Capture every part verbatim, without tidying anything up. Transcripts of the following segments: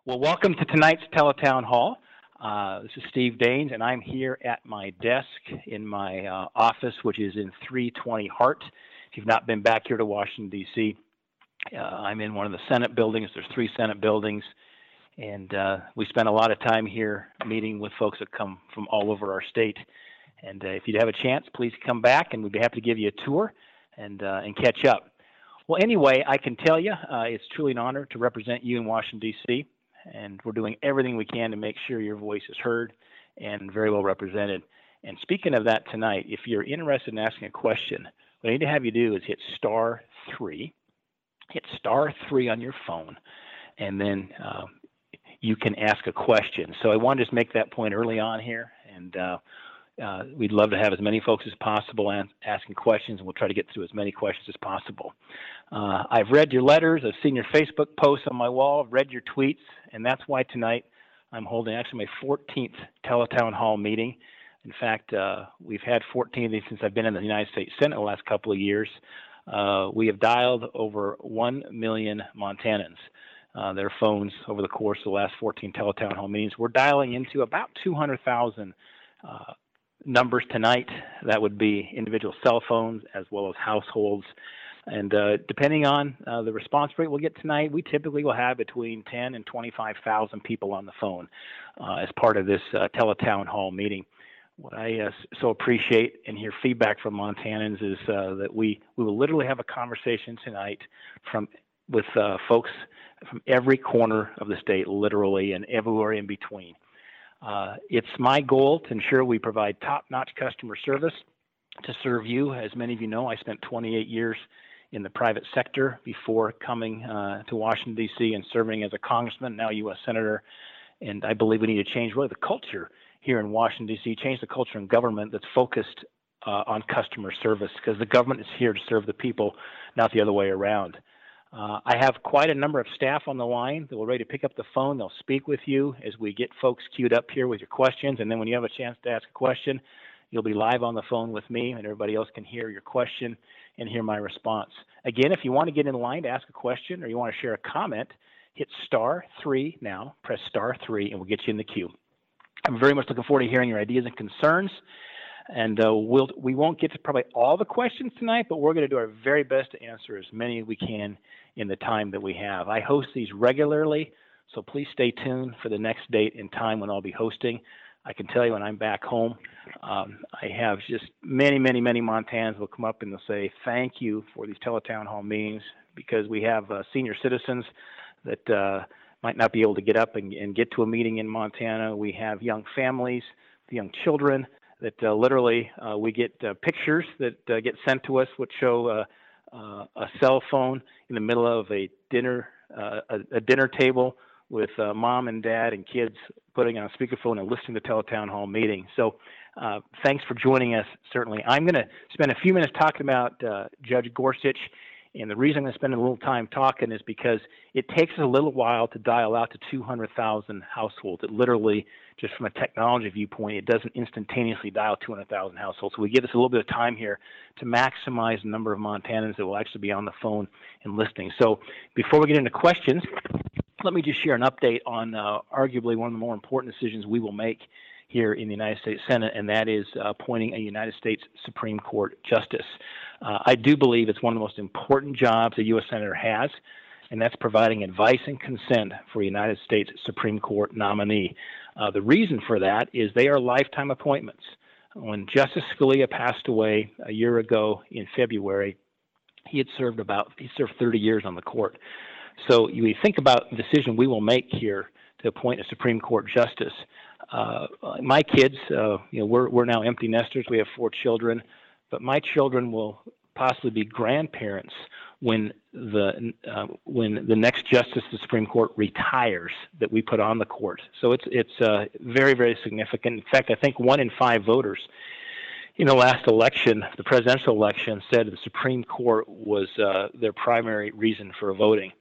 Well, welcome to tonight's Teletown Hall. Uh, this is Steve Daines, and I'm here at my desk in my uh, office, which is in three twenty Hart. If you've not been back here to Washington, D C, uh, I'm in one of the Senate buildings. There's three Senate buildings, and uh, we spend a lot of time here meeting with folks that come from all over our state. And uh, if you have a chance, please come back, and we'd be happy to give you a tour and uh, and catch up. Well, anyway, I can tell you uh, it's truly an honor to represent you in Washington, D C, and we're doing everything we can to make sure your voice is heard and very well represented. And speaking of that tonight, if you're interested in asking a question, what I need to have you do is hit star three, hit star three on your phone, and then uh, you can ask a question. So I want to just make that point early on here, and uh, uh, we'd love to have as many folks as possible an- asking questions, and we'll try to get through as many questions as possible. Uh, I've read your letters, I've seen your Facebook posts on my wall, I've read your tweets, and that's why tonight I'm holding actually my fourteenth Teletown Hall meeting. In fact, uh, we've had fourteen of these since I've been in the United States Senate the last couple of years. Uh, we have dialed over one million Montanans, uh, their phones over the course of the last fourteen Teletown Hall meetings. We're dialing into about two hundred thousand uh, numbers tonight. That would be individual cell phones as well as households. And uh, depending on uh, the response rate we'll get tonight, we typically will have between ten and twenty-five thousand people on the phone uh, as part of this uh, Teletown Hall meeting. What I uh, so appreciate and hear feedback from Montanans is uh, that we, we will literally have a conversation tonight from with uh, folks from every corner of the state, literally, and everywhere in between. Uh, it's my goal to ensure we provide top-notch customer service to serve you. As many of you know, I spent twenty-eight years in the private sector before coming uh, to Washington, D C and serving as a congressman, now U S Senator. And I believe we need to change really the culture here in Washington, D C, change the culture in government that's focused uh, on customer service, because the government is here to serve the people, not the other way around. Uh, I have quite a number of staff on the line that will ready to pick up the phone. They'll speak with you as we get folks queued up here with your questions. And then when you have a chance to ask a question, you'll be live on the phone with me, and everybody else can hear your question and hear my response. Again, if you want to get in line to ask a question or you want to share a comment, hit star three now, press star three, and we'll get you in the queue. I'm very much looking forward to hearing your ideas and concerns. And uh, we'll, we won't get to probably all the questions tonight, but we're going to do our very best to answer as many as we can in the time that we have. I host these regularly, so please stay tuned for the next date and time when I'll be hosting. I can tell you when I'm back home, um, I have just many, many, many Montanans will come up and they'll say, thank you for these Teletown Hall meetings, because we have uh, senior citizens that uh, might not be able to get up and, and get to a meeting in Montana. We have young families, young children that uh, literally uh, we get uh, pictures that uh, get sent to us which show uh, uh, a cell phone in the middle of a dinner, uh, a, a dinner table with uh, mom and dad and kids putting on a speakerphone and listening to Teletown Hall meeting. So uh, thanks for joining us, certainly. I'm going to spend a few minutes talking about uh, Judge Gorsuch. And the reason I'm going to spend a little time talking is because it takes us a little while to dial out to two hundred thousand households. It literally, just from a technology viewpoint, it doesn't instantaneously dial two hundred thousand households. So we give us a little bit of time here to maximize the number of Montanans that will actually be on the phone and listening. So before we get into questions, let me just share an update on uh, arguably one of the more important decisions we will make here in the United States Senate, and that is uh, appointing a United States Supreme Court justice. Uh, I do believe it's one of the most important jobs a U S Senator has, and that's providing advice and consent for a United States Supreme Court nominee. Uh, the reason for that is they are lifetime appointments. When Justice Scalia passed away a year ago in February, he had served about, he served thirty years on the court. So you think about the decision we will make here to appoint a Supreme Court justice. Uh, my kids, uh, you know, we're, we're now empty nesters. We have four children, but my children will possibly be grandparents when the uh, when the next justice of the Supreme Court retires that we put on the court. So it's it's uh, very, very significant. In fact, I think one in five voters in the last election, the presidential election, said the Supreme Court was uh, their primary reason for voting.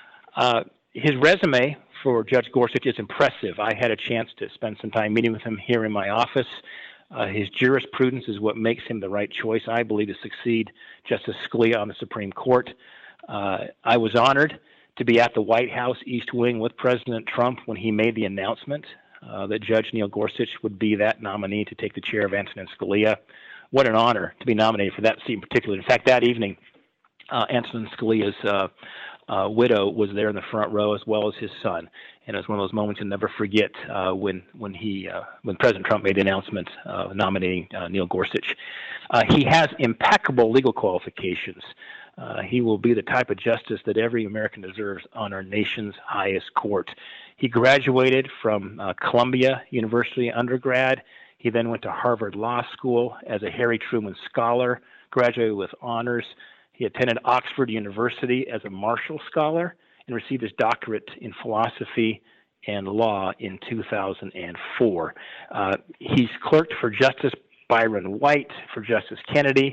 Uh, his resume for Judge Gorsuch is impressive. I had a chance to spend some time meeting with him here in my office. Uh, his jurisprudence is what makes him the right choice, I believe, to succeed Justice Scalia on the Supreme Court. Uh, I was honored to be at the White House East Wing with President Trump when he made the announcement uh, that Judge Neil Gorsuch would be that nominee to take the chair of Antonin Scalia. What an honor to be nominated for that seat in particular. In fact, that evening, uh, Antonin Scalia's uh, uh, widow was there in the front row, as well as his son. And it was one of those moments you'll never forget uh, when when he uh, when President Trump made the announcement uh, nominating uh, Neil Gorsuch. Uh, he has impeccable legal qualifications. Uh, he will be the type of justice that every American deserves on our nation's highest court. He graduated from uh, Columbia University undergrad. He then went to Harvard Law School as a Harry Truman Scholar, graduated with honors. He attended Oxford University as a Marshall Scholar and received his doctorate in philosophy and law in two thousand four. Uh, he's clerked for Justice Byron White, for Justice Kennedy.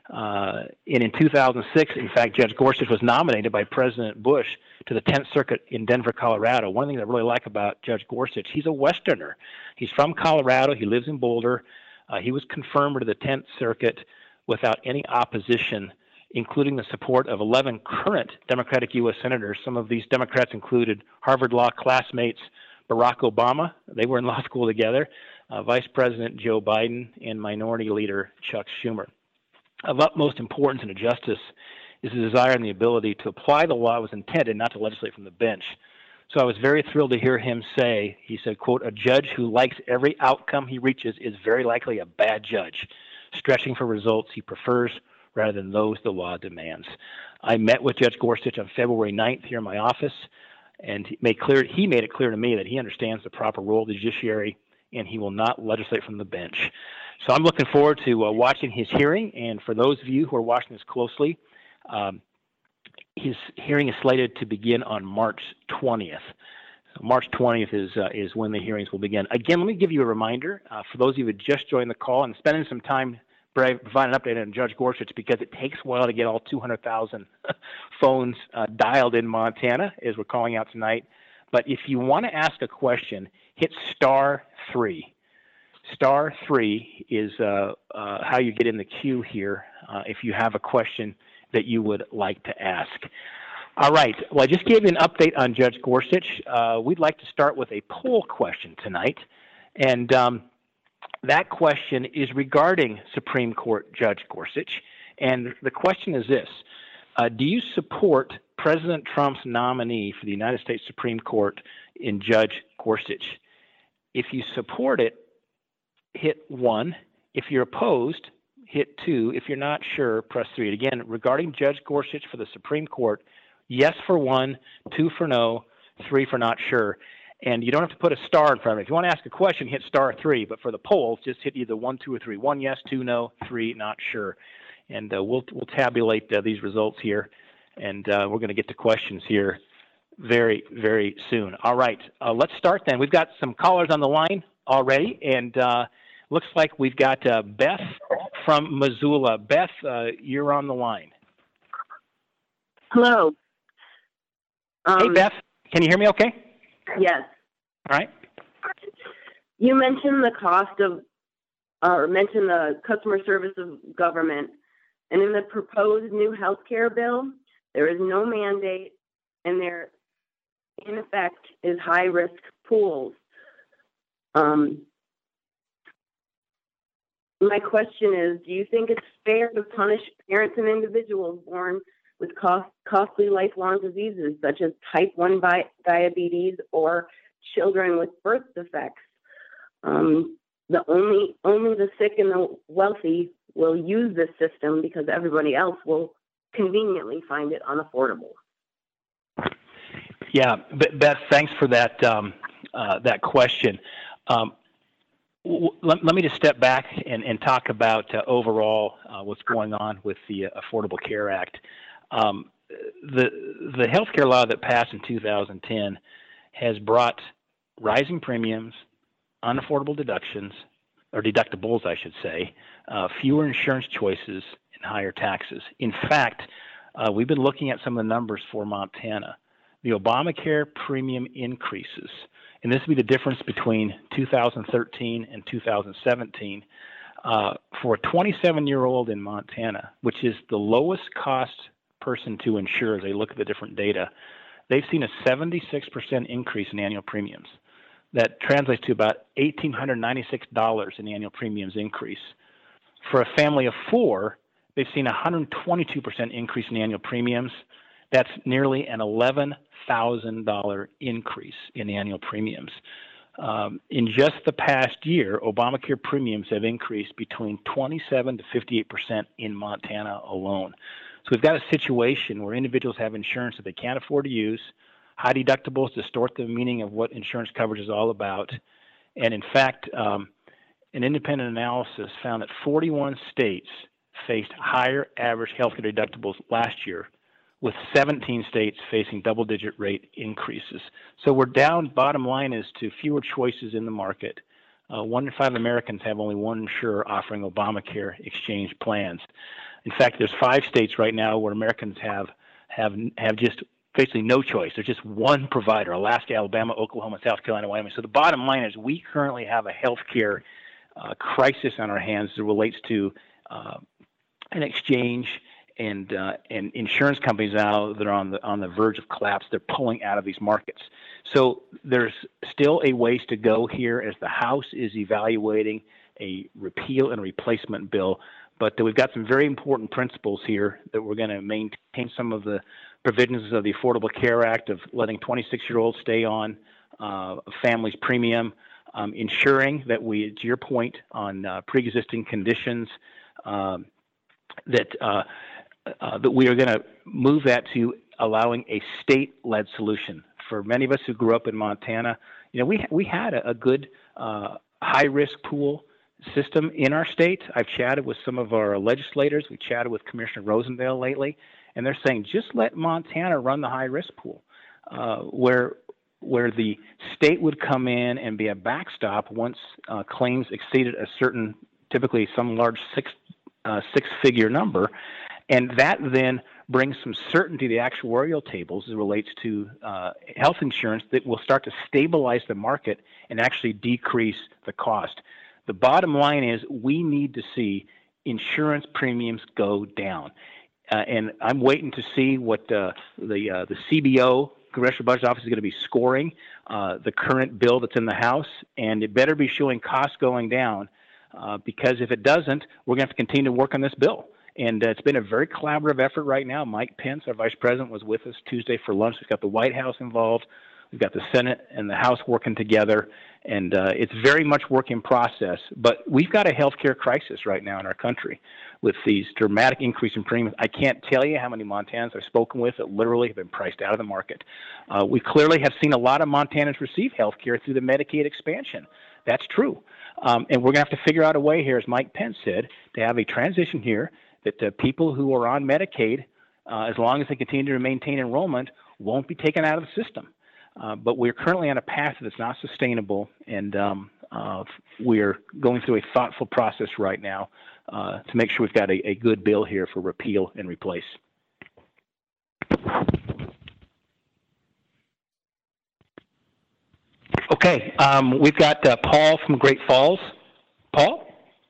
Uh, and in two thousand six, in fact, Judge Gorsuch was nominated by President Bush to the tenth Circuit in Denver, Colorado. One thing I really like about Judge Gorsuch, he's a Westerner. He's from Colorado. He lives in Boulder. Uh, he was confirmed to the tenth Circuit without any opposition, including the support of eleven current Democratic U S senators. Some of these Democrats included Harvard Law classmates Barack Obama. They were in law school together, uh, Vice President Joe Biden, and Minority Leader Chuck Schumer. Of utmost importance in a justice is the desire and the ability to apply the law as intended, not to legislate from the bench. So I was very thrilled to hear him say, he said, quote, "A judge who likes every outcome he reaches is very likely a bad judge, stretching for results he prefers rather than those the law demands." I met with Judge Gorsuch on February ninth here in my office, and he made, clear, he made it clear to me that he understands the proper role of the judiciary, and he will not legislate from the bench. So I'm looking forward to uh, watching his hearing, and for those of you who are watching this closely, um, his hearing is slated to begin on March twentieth. So March twentieth is uh, is when the hearings will begin. Again, let me give you a reminder uh, for those of you who just joined the call and spending some time providing an update on Judge Gorsuch, because it takes a while to get all two hundred thousand phones uh, dialed in Montana, as we're calling out tonight. But if you want to ask a question, hit star three. Star three is uh, uh, how you get in the queue here uh, if you have a question that you would like to ask. All right. Well, I just gave you an update on Judge Gorsuch. Uh, we'd like to start with a poll question tonight. And um, that question is regarding Supreme Court Judge Gorsuch. And the question is this. Uh, do you support President Trump's nominee for the United States Supreme Court in Judge Gorsuch? If you support it, hit one. If you're opposed, hit two. If you're not sure, press three. And again, regarding Judge Gorsuch for the Supreme Court, yes for one, two for no, three for not sure. And you don't have to put a star in front of it. If you want to ask a question, hit star three. But for the polls, just hit either one, two, or three. One yes, two no, three not sure. And uh, we'll we'll tabulate uh, these results here, and uh, we're going to get to questions here very, very soon. All right, uh, let's start then. We've got some callers on the line already, and uh, looks like we've got uh, Beth from Missoula. Beth, uh, you're on the line. Hello. Um, hey, Beth, can you hear me okay? Yes. All right. You mentioned the cost of, or mentioned the customer service of government. And in the proposed new health care bill, there is no mandate, and there, in effect, is high-risk pools. Um, my question is, do you think it's fair to punish parents and individuals born with cost, costly lifelong diseases, such as type one bi- diabetes or children with birth defects? Um, the only, only the sick and the wealthy will use this system because everybody else will conveniently find it unaffordable. Yeah, Beth, thanks for that um, uh, that question. Um, w- let, let me just step back and, and talk about uh, overall uh, what's going on with the uh, Affordable Care Act. Um, the the healthcare law that passed in two thousand ten has brought rising premiums, unaffordable deductions, or deductibles, I should say, uh, fewer insurance choices, and higher taxes. In fact, uh, we've been looking at some of the numbers for Montana. The Obamacare premium increases, and this will be the difference between two thousand thirteen and two thousand seventeen. Uh, for a twenty-seven-year-old in Montana, which is the lowest cost person to insure as they look at the different data, they've seen a seventy-six percent increase in annual premiums. That translates to about one thousand eight hundred ninety-six dollars in annual premiums increase. For a family of four, they've seen a one hundred twenty-two percent increase in annual premiums. That's nearly an eleven thousand dollars increase in annual premiums. Um, in just the past year, Obamacare premiums have increased between twenty-seven to fifty-eight percent in Montana alone. So we've got a situation where individuals have insurance that they can't afford to use. High deductibles distort the meaning of what insurance coverage is all about. And in fact, um, an independent analysis found that forty-one states faced higher average healthcare deductibles last year, with seventeen states facing double-digit rate increases. So we're down, bottom line is, to fewer choices in the market. Uh, one in five Americans have only one insurer offering Obamacare exchange plans. In fact, there's five states right now where Americans have have have just basically no choice. There's just one provider: Alaska, Alabama, Oklahoma, South Carolina, Wyoming. So the bottom line is we currently have a healthcare uh, crisis on our hands that relates to uh, an exchange. And uh, and insurance companies now that are on the on the verge of collapse, they're pulling out of these markets. So there's still a ways to go here as the House is evaluating a repeal and replacement bill. But we've got some very important principles here that we're going to maintain some of the provisions of the Affordable Care Act of letting twenty-six-year-olds stay on uh, a family's premium, um, ensuring that we, to your point on uh, pre-existing conditions, um, that uh, Uh, that we are going to move that to allowing a state-led solution. For many of us who grew up in Montana, you know, we we had a, a good uh, high-risk pool system in our state. I've chatted with some of our legislators. We chatted with Commissioner Rosendale lately, and they're saying just let Montana run the high-risk pool, uh, where where the state would come in and be a backstop once uh, claims exceeded a certain, typically some large six uh, six-figure number. And that then brings some certainty to the actuarial tables as it relates to uh, health insurance that will start to stabilize the market and actually decrease the cost. The bottom line is we need to see insurance premiums go down. Uh, and I'm waiting to see what uh, the uh, the C B O, Congressional Budget Office, is going to be scoring uh, the current bill that's in the House, and it better be showing costs going down uh, because if it doesn't, we're going to have to continue to work on this bill. And uh, it's been a very collaborative effort right now. Mike Pence, our vice president, was with us Tuesday for lunch. We've got the White House involved. We've got the Senate and the House working together. And uh, it's very much work in process. But we've got a healthcare crisis right now in our country with these dramatic increase in premiums. I can't tell you how many Montanans I've spoken with that literally have been priced out of the market. Uh, we clearly have seen a lot of Montanans receive healthcare through the Medicaid expansion. That's true. Um, and we're going to have to figure out a way here, as Mike Pence said, to have a transition here that uh, people who are on Medicaid, uh, as long as they continue to maintain enrollment, won't be taken out of the system. Uh, but we're currently on a path that's not sustainable, and um, uh, we're going through a thoughtful process right now uh, to make sure we've got a, a good bill here for repeal and replace. Okay, um, we've got uh, Paul from Great Falls. Paul?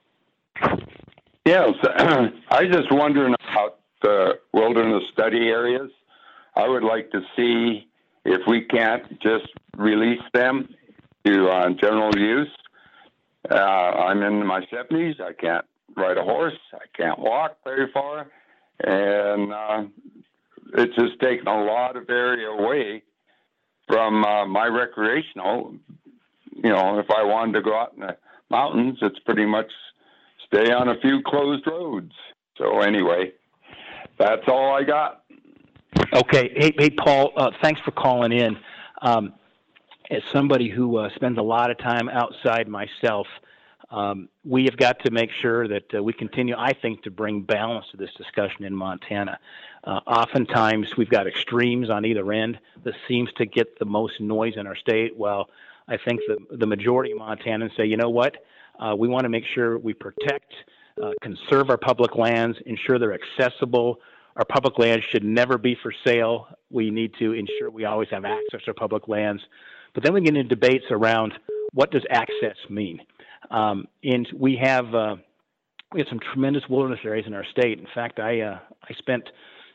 Yes, I was just wondering about the wilderness study areas. I would like to see if we can't just release them to uh, general use. Uh, I'm in my seventies. I can't ride a horse. I can't walk very far. And uh, it's just taken a lot of area away from uh, my recreational. You know, if I wanted to go out in the mountains, it's pretty much stay on a few closed roads. So anyway, that's all I got. Okay. Hey, hey Paul, uh, thanks for calling in. Um, as somebody who uh, spends a lot of time outside myself, um, we have got to make sure that uh, we continue, I think, to bring balance to this discussion in Montana. Uh, oftentimes, we've got extremes on either end that seems to get the most noise in our state. Well, I think the, the majority of Montanans say, you know what? Uh, we want to make sure we protect, uh, conserve our public lands, ensure they're accessible. Our public lands should never be for sale. We need to ensure we always have access to our public lands. But then we get into debates around what does access mean. Um, and we have uh, we have some tremendous wilderness areas in our state. In fact, I uh, I spent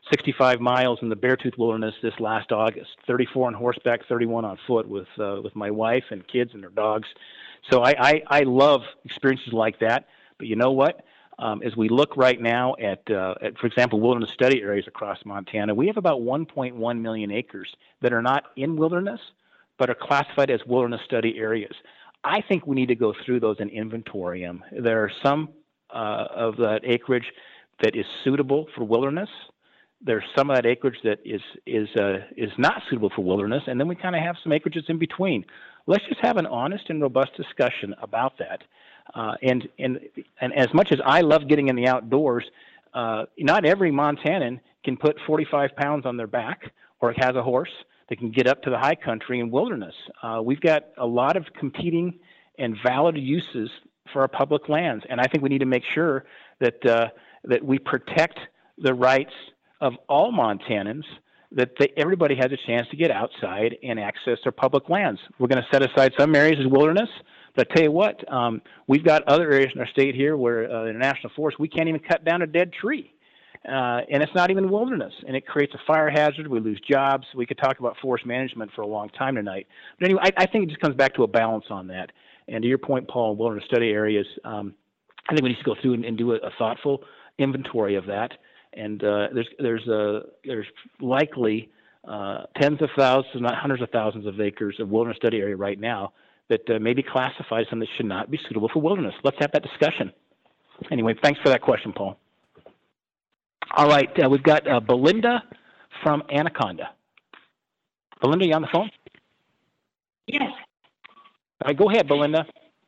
sixty-five miles in the Beartooth Wilderness this last August, thirty-four on horseback, thirty-one on foot with uh, with my wife and kids and their dogs. So I, I, I love experiences like that. But you know what? Um, as we look right now at, uh, at, for example, wilderness study areas across Montana, we have about one point one million acres that are not in wilderness, but are classified as wilderness study areas. I think we need to go through those and inventory them. There are some uh, of that acreage that is suitable for wilderness. There's some of that acreage that is is uh, is not suitable for wilderness, and then we kind of have some acreage that's in between. Let's just have an honest and robust discussion about that. Uh, and and and as much as I love getting in the outdoors, uh, not every Montanan can put forty-five pounds on their back or has a horse that can get up to the high country and wilderness. Uh, we've got a lot of competing and valid uses for our public lands, and I think we need to make sure that uh, that we protect the rights of all Montanans, that they, everybody has a chance to get outside and access their public lands. We're going to set aside some areas as wilderness, but I tell you what, um, we've got other areas in our state here where uh, in a national forest we can't even cut down a dead tree. Uh, and it's not even wilderness, and it creates a fire hazard. We lose jobs. We could talk about forest management for a long time tonight. But anyway, I, I think it just comes back to a balance on that. And to your point, Paul, wilderness study areas, um, I think we need to go through and, and do a, a thoughtful inventory of that. And uh, there's there's uh, there's likely uh, tens of thousands, not hundreds of thousands of acres of wilderness study area right now that uh, may be classified as something that should not be suitable for wilderness. Let's have that discussion. Anyway, thanks for that question, Paul. All right, uh, we've got uh, Belinda from Anaconda. Belinda, you on the phone? Yes. All right, go ahead, Belinda.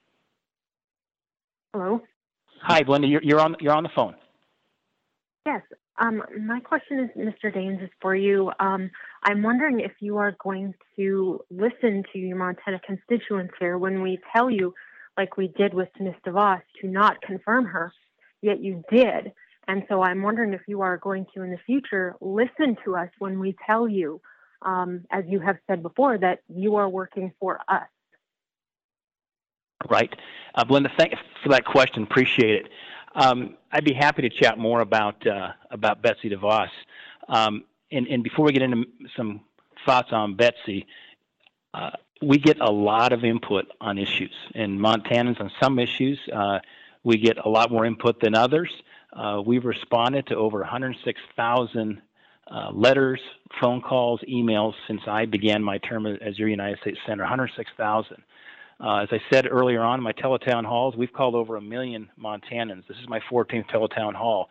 Hello. Hi, Belinda. You're, you're on. You're on the phone. Yes. Um, my question is, Mister Daines, is for you. Um, I'm wondering if you are going to listen to your Montana constituents here when we tell you, like we did with Miz DeVos, to not confirm her, yet you did. And so I'm wondering if you are going to, in the future, listen to us when we tell you, um, as you have said before, that you are working for us. Right. Uh, Belinda, thanks for that question. Appreciate it. Um, I'd be happy to chat more about uh, about Betsy DeVos. Um, and, and before we get into some thoughts on Betsy, uh, we get a lot of input on issues. And Montanans on some issues, uh, we get a lot more input than others. Uh, we've responded to over one hundred six thousand uh, letters, phone calls, emails since I began my term as your United States Senator, one hundred six thousand. Uh, as I said earlier on in my teletown halls, we've called over a million Montanans. This is my fourteenth teletown hall.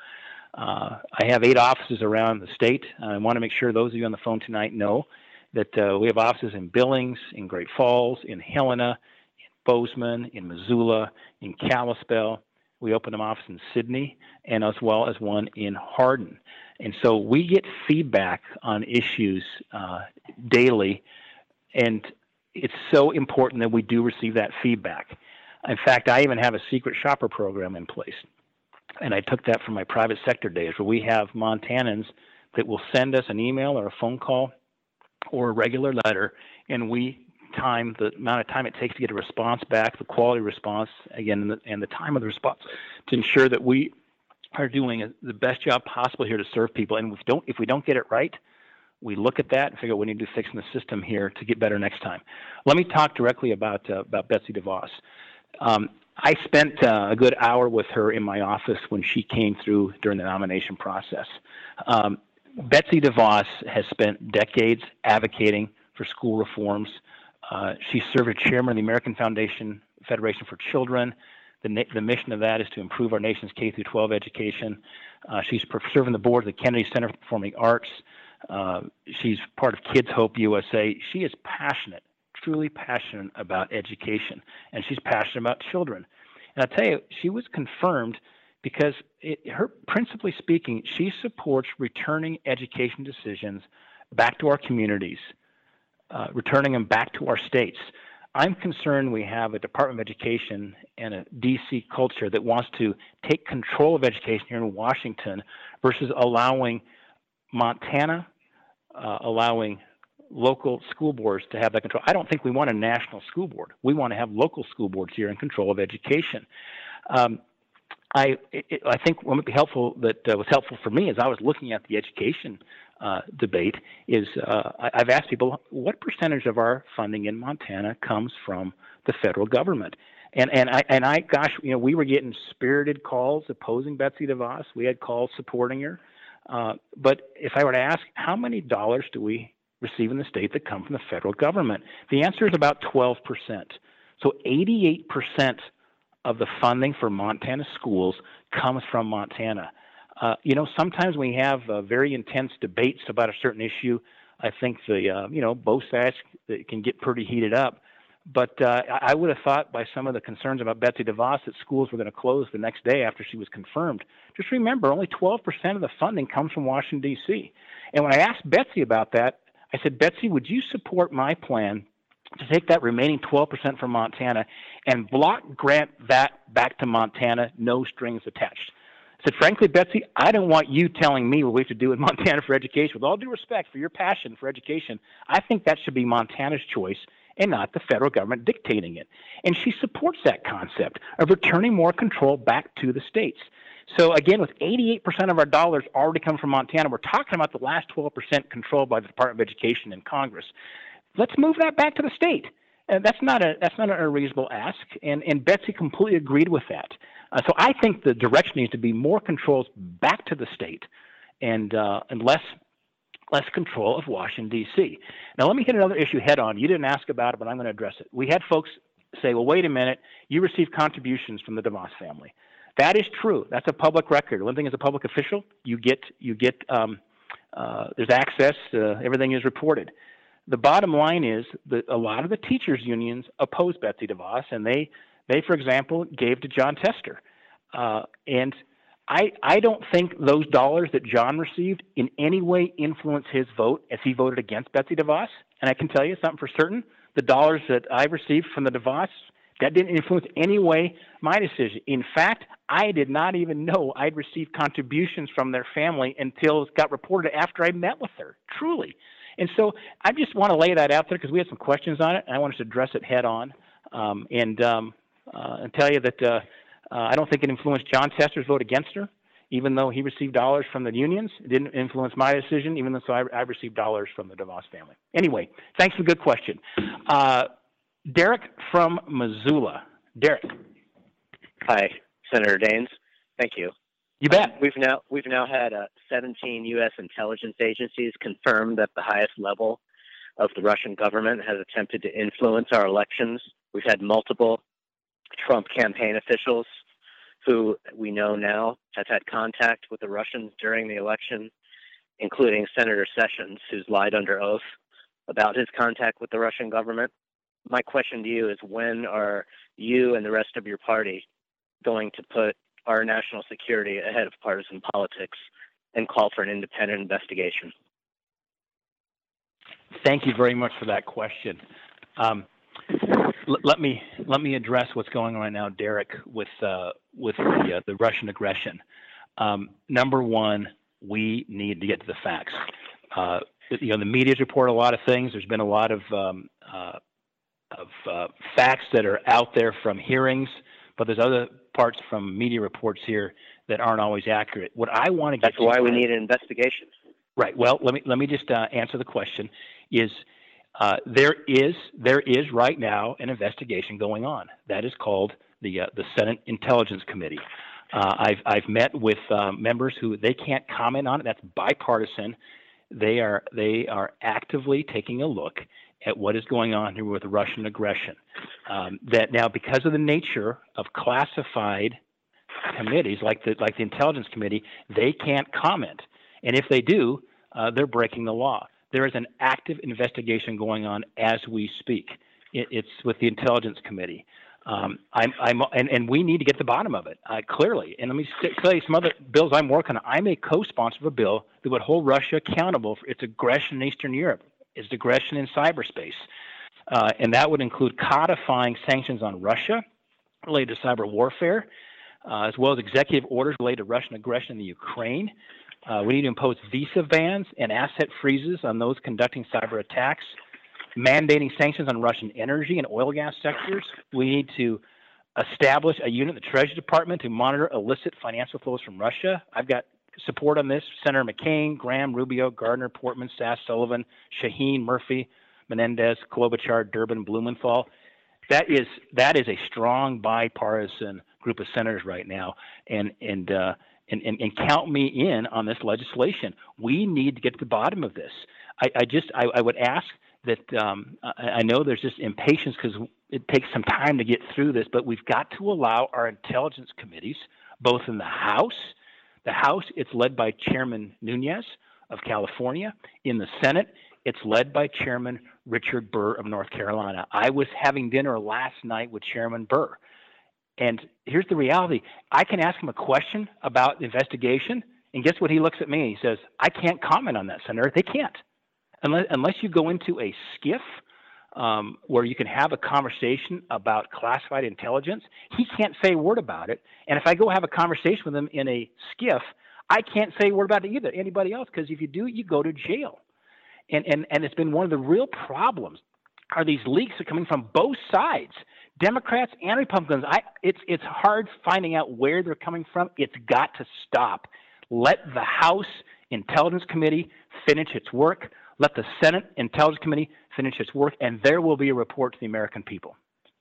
Uh, I have eight offices around the state. I want to make sure those of you on the phone tonight know that uh, we have offices in Billings, in Great Falls, in Helena, in Bozeman, in Missoula, in Kalispell. We opened an office in Sydney, and as well as one in Hardin. And so we get feedback on issues uh, daily, and it's so important that we do receive that feedback. In fact, I even have a secret shopper program in place. And I took that from my private sector days, where we have Montanans that will send us an email or a phone call or a regular letter, and we time the amount of time it takes to get a response back, the quality response, again, and the, and the time of the response, to ensure that we are doing the best job possible here to serve people. And if, don't, if we don't get it right, we look at that and figure out what we need to do fixing the system here to get better next time. Let me talk directly about uh, about Betsy DeVos. Um, I spent uh, a good hour with her in my office when she came through during the nomination process. Um, Betsy DeVos has spent decades advocating for school reforms. Uh, she served as chairman of the American Foundation Federation for Children. The, na- the mission of that is to improve our nation's K through twelve education. Uh, she's serving the board of the Kennedy Center for Performing Arts. Uh, she's part of Kids Hope U S A. She is passionate, truly passionate about education, and she's passionate about children. And I'll tell you, she was confirmed because it, her, principally speaking, she supports returning education decisions back to our communities, uh, returning them back to our states. I'm concerned we have a Department of Education and a D C culture that wants to take control of education here in Washington versus allowing Montana, uh, allowing local school boards to have that control. I don't think we want a national school board. We want to have local school boards here in control of education. Um, I it, I think what would be helpful that uh, was helpful for me as I was looking at the education uh, debate is uh, I, I've asked people what percentage of our funding in Montana comes from the federal government, and and I and I gosh you know we were getting spirited calls opposing Betsy DeVos. We had calls supporting her, uh, but if I were to ask how many dollars do we receive in the state that come from the federal government, the answer is about twelve percent. So eighty-eight percent of the funding for Montana schools comes from Montana. Uh, you know, sometimes we have uh, very intense debates about a certain issue. I think the, uh, you know, both sides can get pretty heated up. But uh, I would have thought by some of the concerns about Betsy DeVos that schools were going to close the next day after she was confirmed. Just remember, only twelve percent of the funding comes from Washington, D C. And when I asked Betsy about that, I said, Betsy, would you support my plan to take that remaining twelve percent from Montana and block grant that back to Montana, no strings attached? I said, frankly, Betsy, I don't want you telling me what we have to do in Montana for education. With all due respect for your passion for education, I think that should be Montana's choice and not the federal government dictating it. And she supports that concept of returning more control back to the states. So again, with eighty-eight percent of our dollars already coming from Montana, we're talking about the last twelve percent controlled by the Department of Education and Congress. Let's move that back to the state. Uh, that's not a that's not a reasonable ask, and and Betsy completely agreed with that. Uh, so I think the direction needs to be more controls back to the state, and uh, and less less control of Washington D C. Now let me hit another issue head on. You didn't ask about it, but I'm going to address it. We had folks say, "Well, wait a minute. You received contributions from the DeVos family." That is true. That's a public record. One thing, as a public official, you get you get um, uh, there's access. Uh, everything is reported. The bottom line is that a lot of the teachers' unions oppose Betsy DeVos, and they, they for example, gave to Jon Tester. Uh, and I, I don't think those dollars that Jon received in any way influence his vote as he voted against Betsy DeVos. And I can tell you something for certain, the dollars that I received from the DeVos, that didn't influence any way my decision. In fact, I did not even know I'd received contributions from their family until it got reported after I met with her, truly. And so I just want to lay that out there because we had some questions on it, and I want us to address it head on um, and, um, uh, and tell you that uh, uh, I don't think it influenced Jon Tester's vote against her, even though he received dollars from the unions. It didn't influence my decision, even though so I, I received dollars from the DeVos family. Anyway, thanks for the good question. Uh, Derek from Missoula. Derek. Hi, Senator Daines. Thank you. You bet. Um, we've now we've now had uh, seventeen U S intelligence agencies confirm that the highest level of the Russian government has attempted to influence our elections. We've had multiple Trump campaign officials who we know now have had contact with the Russians during the election, including Senator Sessions, who's lied under oath about his contact with the Russian government. My question to you is, when are you and the rest of your party going to put our national security ahead of partisan politics and call for an independent investigation? Thank you very much for that question. Um, l- let me let me address what's going on right now, Derek, with uh, with the, uh, the Russian aggression. Um, number one, we need to get to the facts. Uh, you know, the media's report a lot of things. There's been a lot of um, uh, of uh, facts that are out there from hearings, but there's other parts from media reports here that aren't always accurate. What I want to get That's to, why we need an investigation. Right. Well, let me let me just uh, answer the question. Is uh, there is there is right now an investigation going on that is called the uh, the Senate Intelligence Committee. Uh, I've I've met with uh, members who they can't comment on it. That's bipartisan. They are they are actively taking a look at what is going on here with Russian aggression. Um, that now, because of the nature of classified committees like the like the Intelligence Committee, they can't comment, and if they do, uh, they're breaking the law. There is an active investigation going on as we speak. It, it's with the Intelligence Committee. Um, I'm, I'm, and, and we need to get to the bottom of it, uh, clearly. And let me tell you some other bills I'm working on. I'm a co-sponsor of a bill that would hold Russia accountable for its aggression in Eastern Europe, its aggression in cyberspace. Uh, and that would include codifying sanctions on Russia related to cyber warfare, uh, as well as executive orders related to Russian aggression in the Ukraine. Uh, we need to impose visa bans and asset freezes on those conducting cyber attacks, mandating sanctions on Russian energy and oil gas sectors. We need to establish a unit in the Treasury Department to monitor illicit financial flows from Russia. I've got support on this. Senator McCain, Graham, Rubio, Gardner, Portman, Sass, Sullivan, Shaheen, Murphy, Menendez, Klobuchar, Durbin, Blumenthal. That is that is a strong bipartisan group of senators right now, and and uh, and, and and count me in on this legislation. We need to get to the bottom of this. I, I just I, I would ask that um, I, I know there's just impatience because it takes some time to get through this, but we've got to allow our intelligence committees, both in the House. The House, it's led by Chairman Nunes of California. In the Senate, it's led by Chairman Richard Burr of North Carolina. I was having dinner last night with Chairman Burr. And here's the reality. I can ask him a question about the investigation, and guess what? He looks at me and he says, I can't comment on that, Senator. They can't. Unless, unless you go into a skiff um, where you can have a conversation about classified intelligence, he can't say a word about it. And if I go have a conversation with him in a skiff, I can't say a word about it either, anybody else, because if you do, you go to jail. And, and, and it's been one of the real problems are these leaks are coming from both sides, Democrats and Republicans. I, it's, it's hard finding out where they're coming from. It's got to stop. Let the House Intelligence Committee finish its work. Let the Senate Intelligence Committee finish its work, and there will be a report to the American people.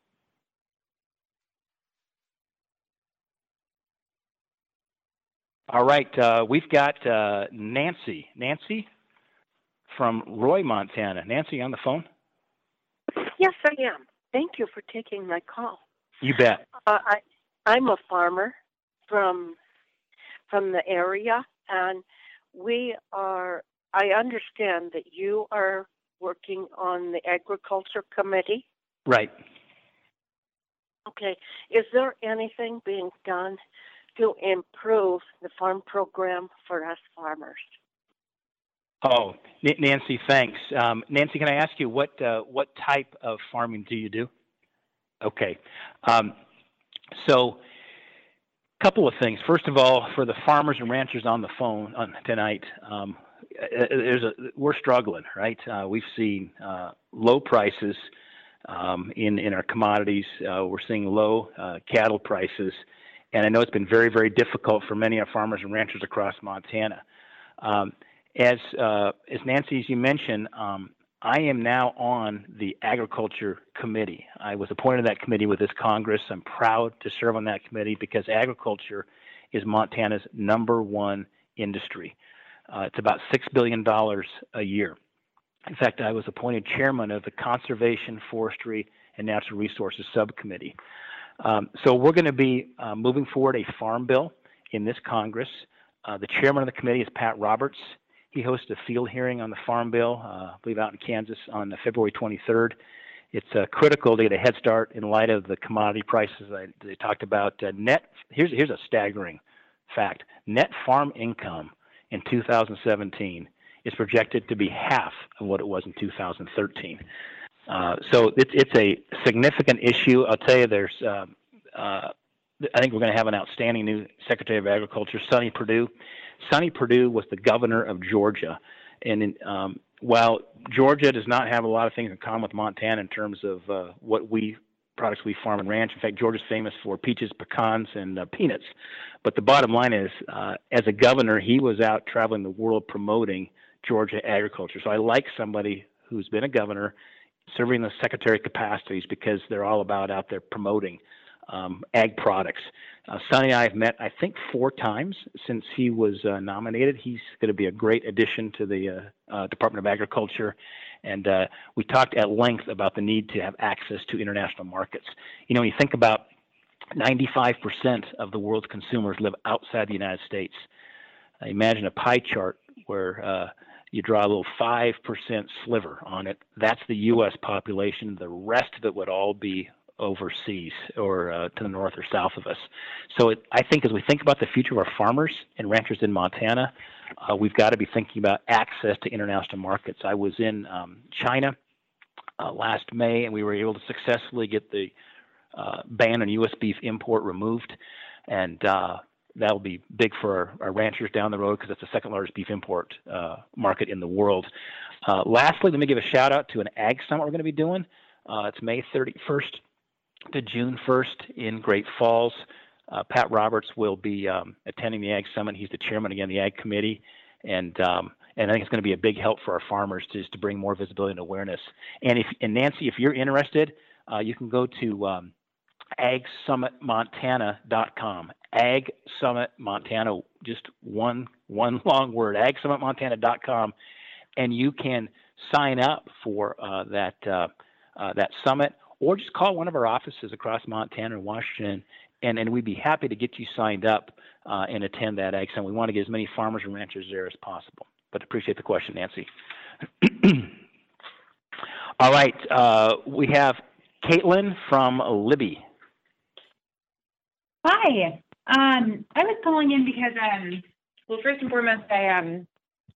All right, uh, we've got uh, Nancy. Nancy from Roy, Montana. Nancy, on the phone? Yes, I am. Thank you for taking my call. You bet. Uh, I, I'm a farmer from from the area, and we are. I understand that you are working on the Agriculture Committee. Right. Okay. Is there anything being done to improve the farm program for us farmers? Oh, N- Nancy, thanks. Um, Nancy, can I ask you what uh, what type of farming do you do? Okay. Um, so, a couple of things. First of all, for the farmers and ranchers on the phone on tonight, um, there's a, we're struggling, right? Uh, we've seen uh, low prices um, in in our commodities. Uh, we're seeing low uh, cattle prices, and I know it's been very, very difficult for many of our farmers and ranchers across Montana. Um, as uh, as Nancy, as you mentioned, um, I am now on the Agriculture Committee. I was appointed to that committee with this Congress. I'm proud to serve on that committee because agriculture is Montana's number one industry. Uh, it's about six billion dollars a year. In fact, I was appointed chairman of the Conservation, Forestry, and Natural Resources Subcommittee. Um, so we're going to be uh, moving forward a farm bill in this Congress. Uh, the chairman of the committee is Pat Roberts. He hosted a field hearing on the farm bill, uh, I believe out in Kansas, on February twenty-third. It's uh, critical to get a head start in light of the commodity prices I, they talked about. Uh, net, here's, here's a staggering fact. Net farm income in two thousand seventeen is projected to be half of what it was in two thousand thirteen. Uh, so it's, it's a significant issue. I'll tell you, there's, uh, uh, I think we're going to have an outstanding new Secretary of Agriculture, Sonny Perdue. Sonny Perdue was the governor of Georgia. And in, um, while Georgia does not have a lot of things in common with Montana in terms of uh, what we products we farm and ranch. In fact, Georgia's famous for peaches, pecans, and uh, peanuts. But the bottom line is, uh, as a governor, he was out traveling the world promoting Georgia agriculture. So I like somebody who's been a governor serving the secretary capacities because they're all about out there promoting um, ag products. Uh, Sonny and I have met, I think, four times since he was uh, nominated. He's going to be a great addition to the uh, uh, Department of Agriculture. And uh, we talked at length about the need to have access to international markets. You know, when you think about ninety-five percent of the world's consumers live outside the United States. Uh, imagine a pie chart where uh, you draw a little five percent sliver on it. That's the U S population. The rest of it would all be overseas or uh, to the north or south of us. So it, I think as we think about the future of our farmers and ranchers in Montana, uh, we've got to be thinking about access to international markets. I was in um, China uh, last May, and we were able to successfully get the uh, ban on U S beef import removed, and uh, that will be big for our, our ranchers down the road because it's the second largest beef import uh, market in the world. Uh, lastly, let me give a shout out to an ag summit we're going to be doing. Uh, it's May thirty-first to June first in Great Falls. Uh, Pat Roberts will be um, attending the Ag Summit. He's the chairman again of the Ag Committee, and um, and I think it's going to be a big help for our farmers to just to bring more visibility and awareness. And if and Nancy, if you're interested, uh, you can go to um, ag summit montana dot com. Ag Summit Montana, just one one long word, ag summit montana dot com, and you can sign up for uh, that uh, uh, that summit, or just call one of our offices across Montana and Washington, and, and we'd be happy to get you signed up uh, and attend that Ag Summit. We want to get as many farmers and ranchers there as possible. But appreciate the question, Nancy. All right, uh, we have Caitlin from Libby. Hi. Um, I was calling in because, um, well, first and foremost, I um,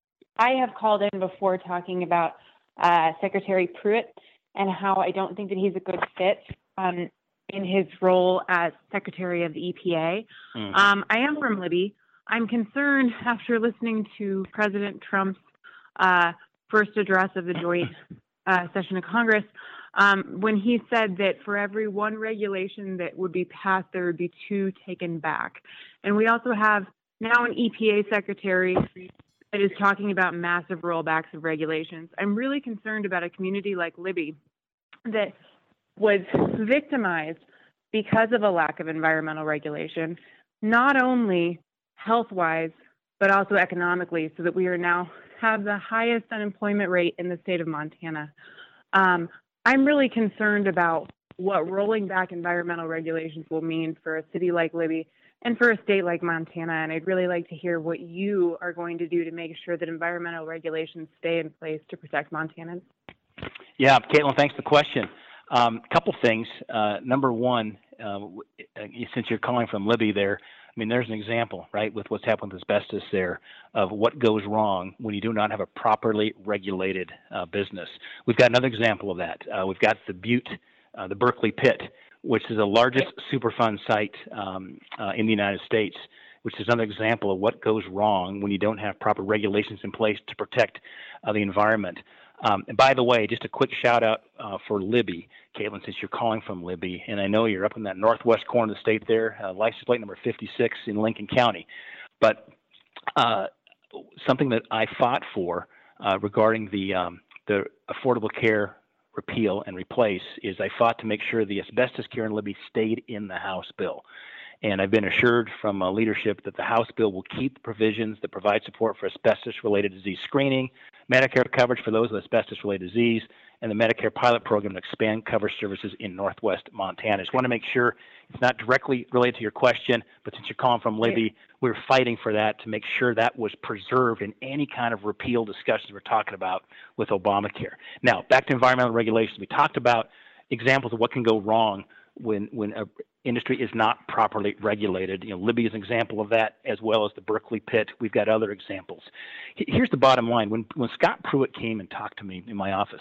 I have called in before talking about uh, Secretary Pruitt and how I don't think that he's a good fit um, in his role as Secretary of the E P A. Mm-hmm. Um, I am from Libby. I'm concerned after listening to President Trump's uh, first address of the joint uh, session of Congress, um, when he said that for every one regulation that would be passed, there would be two taken back. And we also have now an E P A secretary that is talking about massive rollbacks of regulations. I'm really concerned about a community like Libby that was victimized because of a lack of environmental regulation, not only health-wise, but also economically, so that we are now have the highest unemployment rate in the state of Montana. Um, I'm really concerned about what rolling back environmental regulations will mean for a city like Libby and for a state like Montana. And I'd really like to hear what you are going to do to make sure that environmental regulations stay in place to protect Montanans. Yeah, Caitlin, thanks for the question. A um, couple things. Uh, number one, uh, since you're calling from Libby there, I mean, there's an example, right, with what's happened with asbestos there of what goes wrong when you do not have a properly regulated uh, business. We've got another example of that. Uh, we've got the Butte, uh, the Berkeley Pit, which is the largest Superfund site um, uh, in the United States, which is another example of what goes wrong when you don't have proper regulations in place to protect uh, the environment. Um, and by the way, just a quick shout out uh, for Libby, Caitlin, since you're calling from Libby, and I know you're up in that northwest corner of the state there, uh, license plate number fifty-six in Lincoln County. But uh, something that I fought for uh, regarding the um, the Affordable Care repeal and replace is I fought to make sure the asbestos care in Libby stayed in the House bill. And I've been assured from uh, leadership that the House bill will keep the provisions that provide support for asbestos-related disease screening, Medicare coverage for those with asbestos-related disease, and the Medicare pilot program to expand coverage services in Northwest Montana. I just want to make sure it's not directly related to your question, but since you're calling from Libby, we're fighting for that to make sure that was preserved in any kind of repeal discussions we're talking about with Obamacare. Now, back to environmental regulations. We talked about examples of what can go wrong when when a industry is not properly regulated. You know, Libby is an example of that, as well as the Berkeley Pit. We've got other examples. Here's the bottom line. When when Scott Pruitt came and talked to me in my office,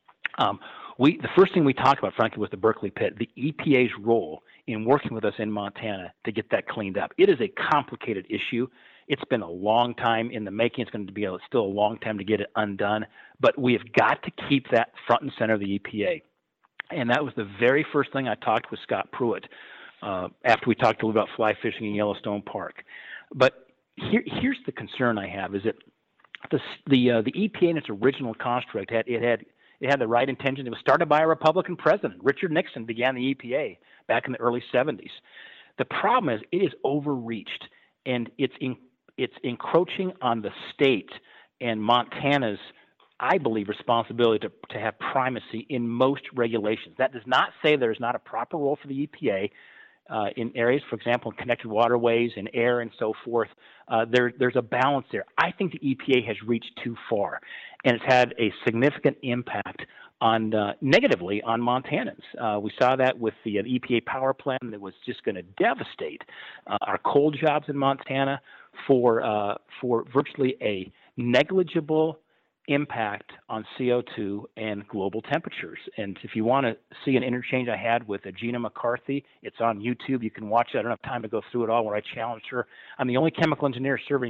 um, we the first thing we talked about, frankly, was the Berkeley Pit, the E P A's role in working with us in Montana to get that cleaned up. It is a complicated issue. It's been a long time in the making. It's going to be a, still a long time to get it undone, but we have got to keep that front and center of the E P A. And that was the very first thing I talked with Scott Pruitt uh, after we talked a little about fly fishing in Yellowstone Park. But here, here's the concern I have: is that the the uh, the E P A in its original construct had it had it had the right intention. It was started by a Republican president. Richard Nixon began the E P A back in the early seventies. The problem is it is overreached, and it's in, it's encroaching on the state and Montana's, I believe, responsibility to, to have primacy in most regulations. That does not say there's not a proper role for the E P A uh, in areas, for example, in connected waterways and air and so forth. Uh, there, there's a balance there. I think the E P A has reached too far, and it's had a significant impact on uh, negatively on Montanans. Uh, we saw that with the uh, E P A power plant that was just going to devastate uh, our coal jobs in Montana for uh, for virtually a negligible impact on C O two and global temperatures. And if you want to see an interchange I had with uh, Gina McCarthy, it's on YouTube. You can watch it. I don't have time to go through it all, where I challenged her. I'm the only chemical engineer serving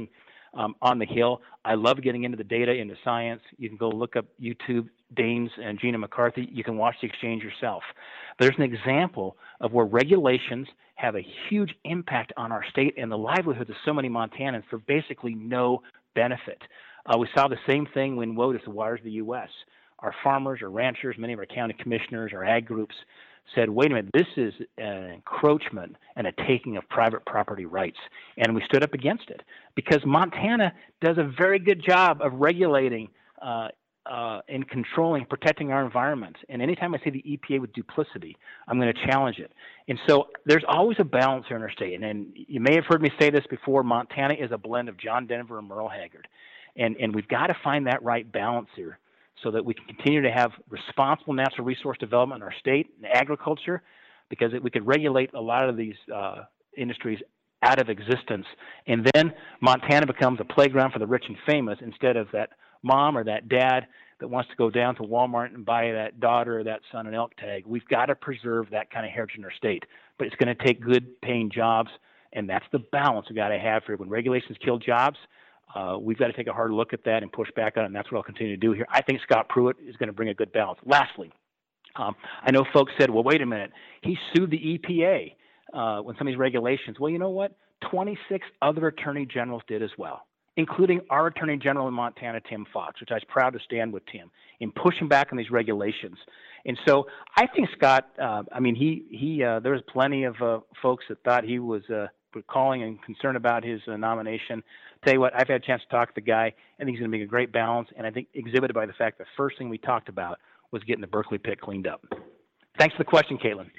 um, on the Hill. I love getting into the data, into science. You can go look up YouTube, Daines and Gina McCarthy. You can watch the exchange yourself. There's an example of where regulations have a huge impact on our state and the livelihoods of so many Montanans for basically no benefit. Uh, we saw the same thing when WOTUS, the Waters of the U S. Our farmers, our ranchers, many of our county commissioners, our ag groups said, wait a minute, this is an encroachment and a taking of private property rights. And we stood up against it because Montana does a very good job of regulating uh, uh, and controlling, protecting our environment. And anytime I see the E P A with duplicity, I'm going to challenge it. And so there's always a balance here in our state. And, and you may have heard me say this before, Montana is a blend of John Denver and Merle Haggard. And, and we've got to find that right balance here, so that we can continue to have responsible natural resource development in our state and agriculture, because it, we could regulate a lot of these uh, industries out of existence. And then Montana becomes a playground for the rich and famous instead of that mom or that dad that wants to go down to Walmart and buy that daughter or that son an elk tag. We've got to preserve that kind of heritage in our state, but it's going to take good paying jobs, and that's the balance we've got to have here. When regulations kill jobs, Uh, we've got to take a hard look at that and push back on it, and that's what I'll continue to do here. I think Scott Pruitt is going to bring a good balance. Lastly, um, I know folks said, well, wait a minute, he sued the E P A uh, when some of these regulations. Well, you know what? twenty-six other attorney generals did as well, including our attorney general in Montana, Tim Fox, which I was proud to stand with Tim in pushing back on these regulations. And so I think Scott, uh, I mean, he, he uh, there was plenty of uh, folks that thought he was uh, calling and concerned about his uh, nomination. Tell you what, I've had a chance to talk to the guy. I think he's going to make a great balance, and I think exhibited by the fact the first thing we talked about was getting the Berkeley pit cleaned up. Thanks for the question, Caitlin.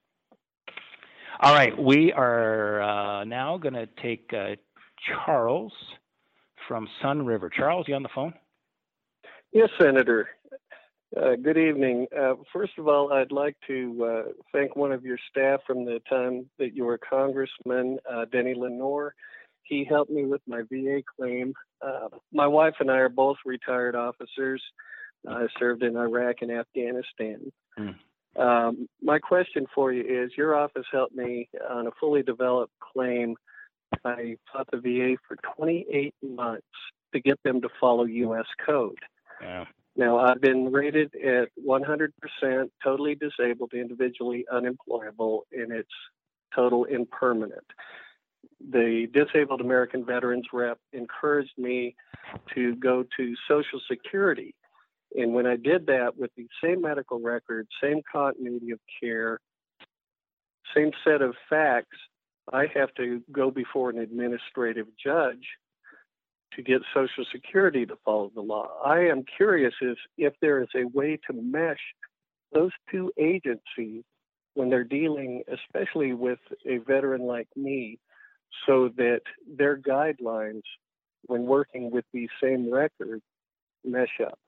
All right, we are uh, now going to take uh, Charles from Sun River. Charles, you on the phone? Yes, Senator. Uh, good evening. Uh, first of all, I'd like to uh, thank one of your staff from the time that you were Congressman, uh, Denny Lenore. He helped me with my V A claim. Uh, my wife and I are both retired officers. I uh, served in Iraq and Afghanistan. Mm. Um, my question for you is, your office helped me on a fully developed claim. I fought the V A for twenty-eight months to get them to follow U S code. Yeah. Now, I've been rated at one hundred percent totally disabled, individually unemployable, and it's total impermanent. The Disabled American Veterans Rep encouraged me to go to Social Security. And when I did that with the same medical record, same continuity of care, same set of facts, I have to go before an administrative judge to get Social Security to follow the law. I am curious as if there is a way to mesh those two agencies when they're dealing, especially with a veteran like me, so that their guidelines, when working with these same records, mesh up.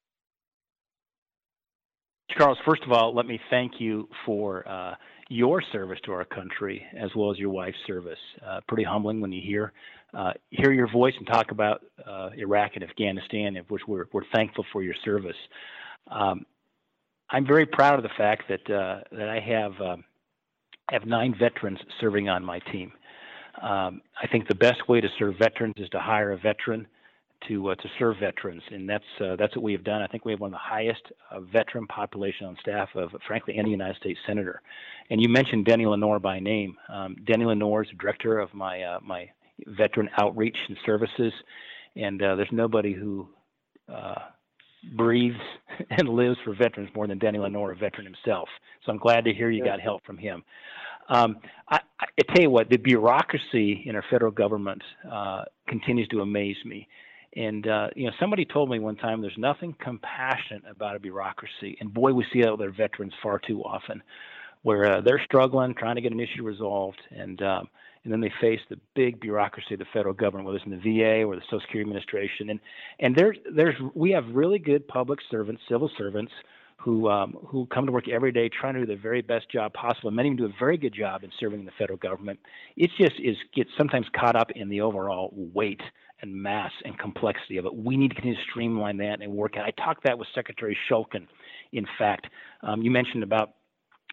Charles, first of all, let me thank you for uh, your service to our country, as well as your wife's service. Uh, pretty humbling when you hear uh, hear your voice and talk about uh, Iraq and Afghanistan, of which we're we're thankful for your service. Um, I'm very proud of the fact that uh, that I have um, have nine veterans serving on my team. Um, I think the best way to serve veterans is to hire a veteran to uh, to serve veterans, and that's uh, that's what we have done. I think we have one of the highest uh, veteran population on staff of, frankly, any United States senator. And you mentioned Denny Lenore by name. Um, Denny Lenore is the director of my uh, my veteran outreach and services, and uh, there's nobody who uh, breathes and lives for veterans more than Denny Lenore, a veteran himself. So I'm glad to hear you got help from him. Um, I, I tell you what, the bureaucracy in our federal government uh, continues to amaze me. And, uh, you know, somebody told me one time there's nothing compassionate about a bureaucracy. And boy, we see that with our veterans far too often, where uh, they're struggling, trying to get an issue resolved. And, um, and then they face the big bureaucracy of the federal government, whether it's in the V A or the Social Security Administration. And, and there's, there's, we have really good public servants, civil servants, who um, who come to work every day trying to do the very best job possible. Many of them do a very good job in serving the federal government. It just is gets sometimes caught up in the overall weight and mass and complexity of it. We need to continue to streamline that and work. And I talked that with Secretary Shulkin. In fact, um, you mentioned about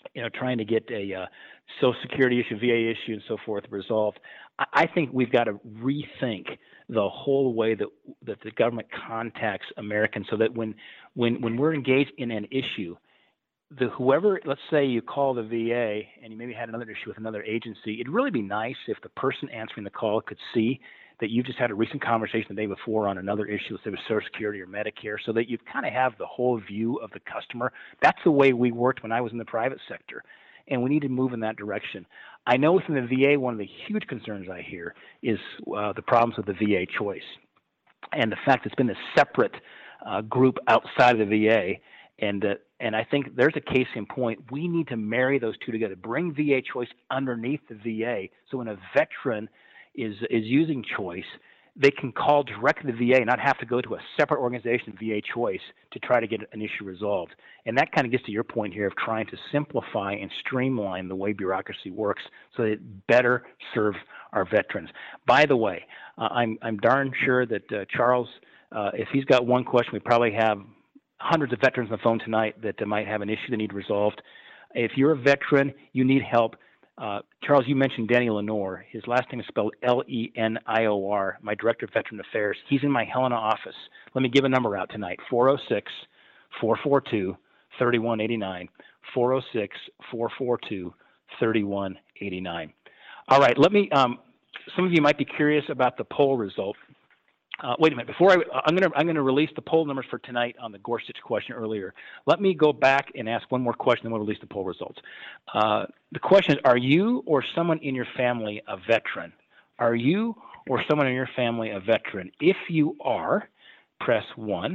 you know, trying to get a uh, Social Security issue, V A issue, and so forth resolved. I, I think we've got to rethink the whole way that that the government contacts Americans, so that when when when we're engaged in an issue, the whoever, let's say you call the V A and you maybe had another issue with another agency, it'd really be nice if the person answering the call could see that you just had a recent conversation the day before on another issue, let's say with Social Security or Medicare, so that you kind of have the whole view of the customer. That's the way we worked when I was in the private sector, and we need to move in that direction. I know within the V A, one of the huge concerns I hear is uh, the problems with the V A choice, and the fact it's been a separate uh, group outside of the V A. And uh, and I think there's a case in point. We need to marry those two together, bring V A choice underneath the V A, so when a veteran is is using choice, they can call directly to the V A and not have to go to a separate organization, V A choice, to try to get an issue resolved. And that kind of gets to your point here of trying to simplify and streamline the way bureaucracy works so that it better serves our veterans. By the way, uh, I'm I'm darn sure that uh, Charles, uh, if he's got one question, we probably have hundreds of veterans on the phone tonight that uh, might have an issue that need resolved. If you're a veteran, you need help. Uh, Charles, you mentioned Danny Lenore. His last name is spelled L E N I O R, my Director of Veteran Affairs. He's in my Helena office. Let me give a number out tonight, four oh six, four four two, three one eight nine, four oh six, four four two, three one eight nine. All right, let me, um, some of you might be curious about the poll result. Uh, wait a minute. Before I, I'm going to I'm going to release the poll numbers for tonight on the Gorsuch question earlier. Let me go back and ask one more question, then we'll release the poll results. Uh, the question is: are you or someone in your family a veteran? Are you or someone in your family a veteran? If you are, press one.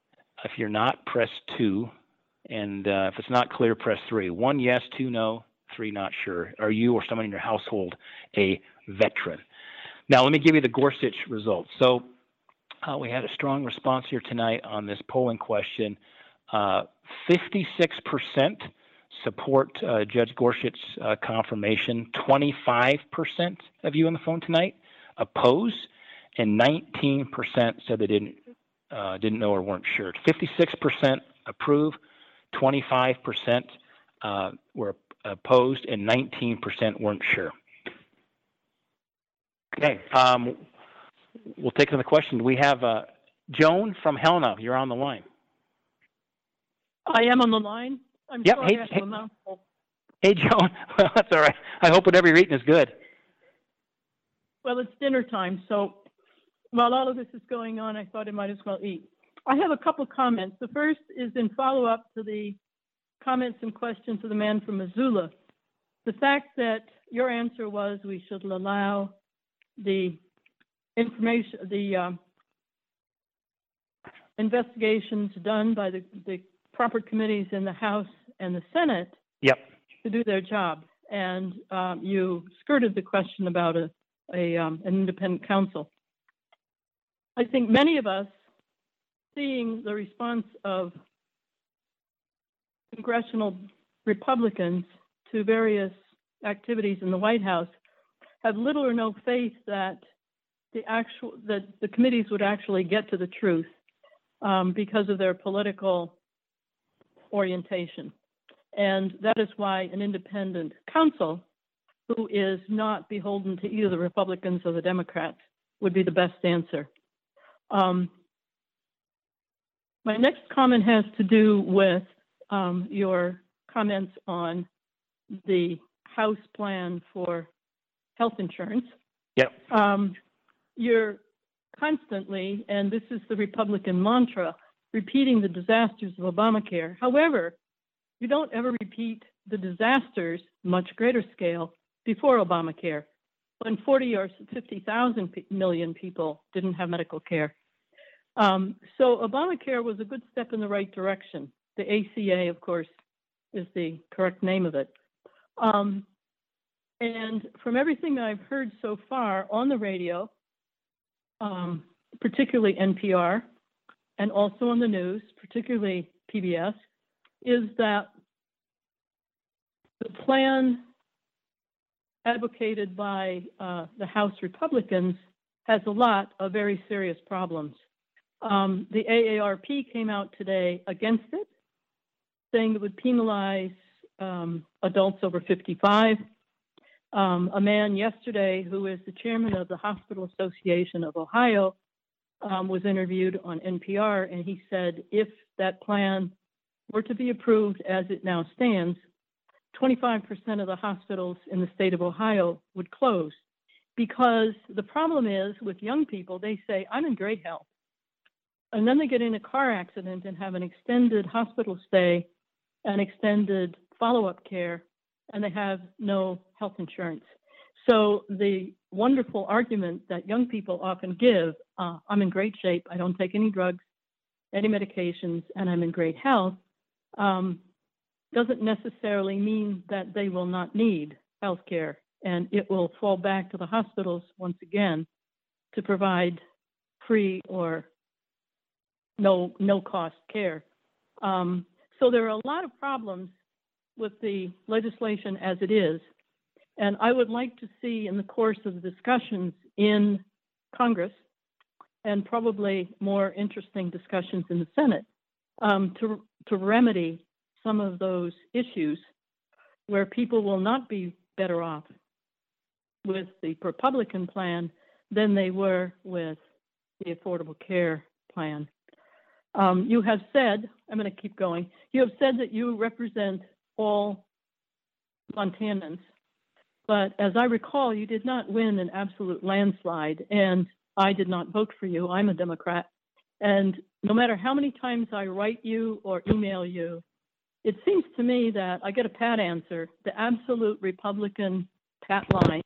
If you're not, press two. And uh, if it's not clear, press three. One yes, two no, three not sure. Are you or someone in your household a veteran? Now, let me give you the Gorsuch results. So. Uh, we had a strong response here tonight on this polling question. Uh, fifty-six percent support uh, Judge Gorsuch's uh, confirmation. twenty-five percent of you on the phone tonight oppose, and nineteen percent said they didn't uh, didn't know or weren't sure. fifty-six percent approve, twenty-five percent uh, were opposed, and nineteen percent weren't sure. Okay. Um, We'll take another question. We have uh, Joan from Helena. You're on the line. I am on the line. I'm yep. sorry. Hey, I hey, have a mouthful. hey, Joan. Well, that's all right. I hope whatever you're eating is good. Well, it's dinner time, so while all of this is going on, I thought I might as well eat. I have a couple comments. The first is in follow-up to the comments and questions of the man from Missoula. The fact that your answer was we should allow the information, the um, investigations done by the, the proper committees in the House and the Senate yep. to do their job. And um, you skirted the question about a, a um, an independent counsel. I think many of us, seeing the response of congressional Republicans to various activities in the White House, have little or no faith that the actual that the committees would actually get to the truth um, because of their political orientation. And that is why an independent counsel who is not beholden to either the Republicans or the Democrats would be the best answer. Um, my next comment has to do with um, your comments on the House plan for health insurance. Yep. Um, You're constantly, and this is the Republican mantra, repeating the disasters of Obamacare. However, you don't ever repeat the disasters, much greater scale, before Obamacare, when forty or fifty thousand million people didn't have medical care. Um, so Obamacare was a good step in the right direction. The A C A, of course, is the correct name of it. Um, and from everything that I've heard so far on the radio, Um, particularly N P R, and also on the news, particularly P B S, is that the plan advocated by uh, the House Republicans has a lot of very serious problems. Um, the A A R P came out today against it, saying it would penalize um, adults over fifty-five. Um, a man yesterday who is the chairman of the Hospital Association of Ohio um, was interviewed on N P R, and he said if that plan were to be approved as it now stands, twenty-five percent of the hospitals in the state of Ohio would close, because the problem is with young people, they say, I'm in great health. And then they get in a car accident and have an extended hospital stay and extended follow-up care, and they have no health insurance. So the wonderful argument that young people often give, uh, I'm in great shape, I don't take any drugs, any medications, and I'm in great health, um, doesn't necessarily mean that they will not need health care, and it will fall back to the hospitals once again to provide free or no no cost care. Um, so there are a lot of problems with the legislation as it is, and I would like to see in the course of the discussions in Congress, and probably more interesting discussions in the Senate, um, to to remedy some of those issues where people will not be better off with the Republican plan than they were with the Affordable Care Plan. Um, you have said, I'm going to keep going, you have said that you represent all Montanans, but as I recall, you did not win an absolute landslide, and I did not vote for you. I'm a Democrat, and no matter how many times I write you or email you, it seems to me that I get a pat answer, the absolute Republican pat line,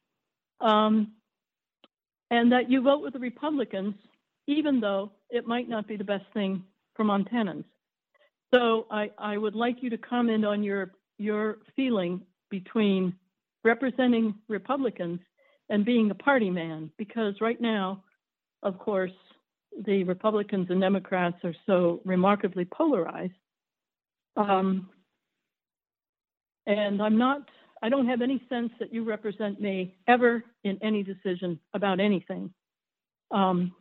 um, and that you vote with the Republicans, even though it might not be the best thing for Montanans. So I, I would like you to comment on your, your feeling between representing Republicans and being a party man, because right now, of course, the Republicans and Democrats are so remarkably polarized. Um, and I'm not, I don't have any sense that you represent me ever in any decision about anything. Um,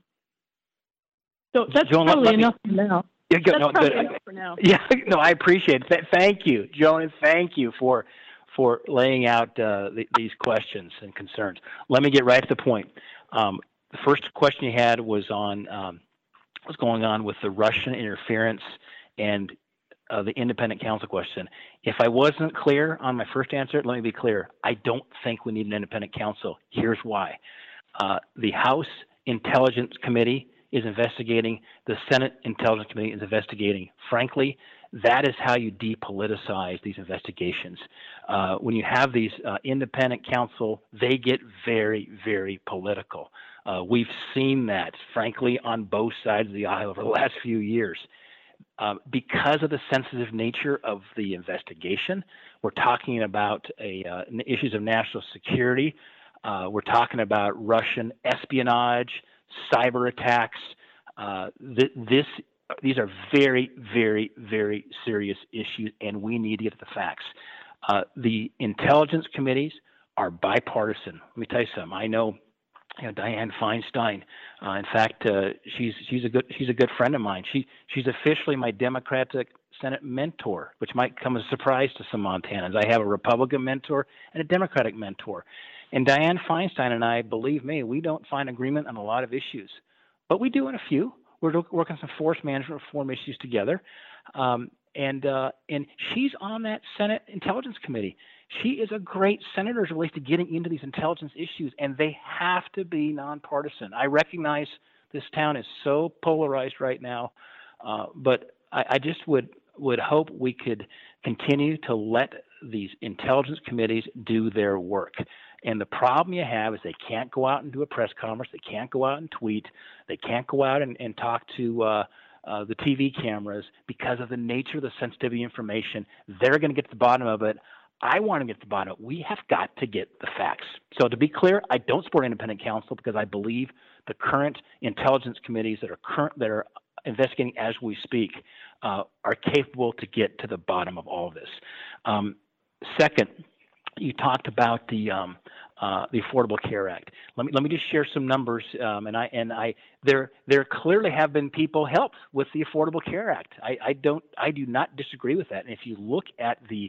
so that's Joan, probably let me, enough for now. Yeah, That's no, probably good. enough for now. Yeah, no, I appreciate it. Th- thank you, Joan. Thank you for for laying out uh, the, these questions and concerns. Let me get right to the point. Um, the first question you had was on um, what's going on with the Russian interference and uh, the independent counsel question. If I wasn't clear on my first answer, let me be clear. I don't think we need an independent counsel. Here's why. Uh, the House Intelligence Committee is investigating. The Senate Intelligence Committee is investigating. Frankly, that is how you depoliticize these investigations. Uh, when you have these uh, independent counsel, they get very, very political. Uh, we've seen that, frankly, on both sides of the aisle over the last few years. Um, because of the sensitive nature of the investigation, we're talking about a, uh, issues of national security. Uh, we're talking about Russian espionage, cyber attacks. Uh, th- this, these are very, very, very serious issues, and we need to get to the facts. Uh, the intelligence committees are bipartisan. Let me tell you something. I know, you know Dianne Feinstein. Uh, in fact, uh, she's she's a good she's a good friend of mine. She she's officially my Democratic Senate mentor, which might come as a surprise to some Montanans. I have a Republican mentor and a Democratic mentor. And Dianne Feinstein and I, believe me, we don't find agreement on a lot of issues, but we do on a few. We're working on some force management reform issues together, um, and uh, and she's on that Senate Intelligence Committee. She is a great senator as it relates to getting into these intelligence issues, and they have to be nonpartisan. I recognize this town is so polarized right now, uh, but I, I just would would hope we could continue to let these intelligence committees do their work. And the problem you have is they can't go out and do a press conference. They can't go out and tweet. They can't go out and, and talk to uh, uh, the T V cameras because of the nature of the sensitivity information. They're going to get to the bottom of it. I want to get to the bottom of it. We have got to get the facts. So to be clear, I don't support independent counsel because I believe the current intelligence committees that are current that are investigating as we speak uh, are capable to get to the bottom of all of this. Um, second, you talked about the um, uh, the Affordable Care Act. Let me let me just share some numbers, um, and I and I there there clearly have been people helped with the Affordable Care Act. I, I don't I do not disagree with that. And if you look at the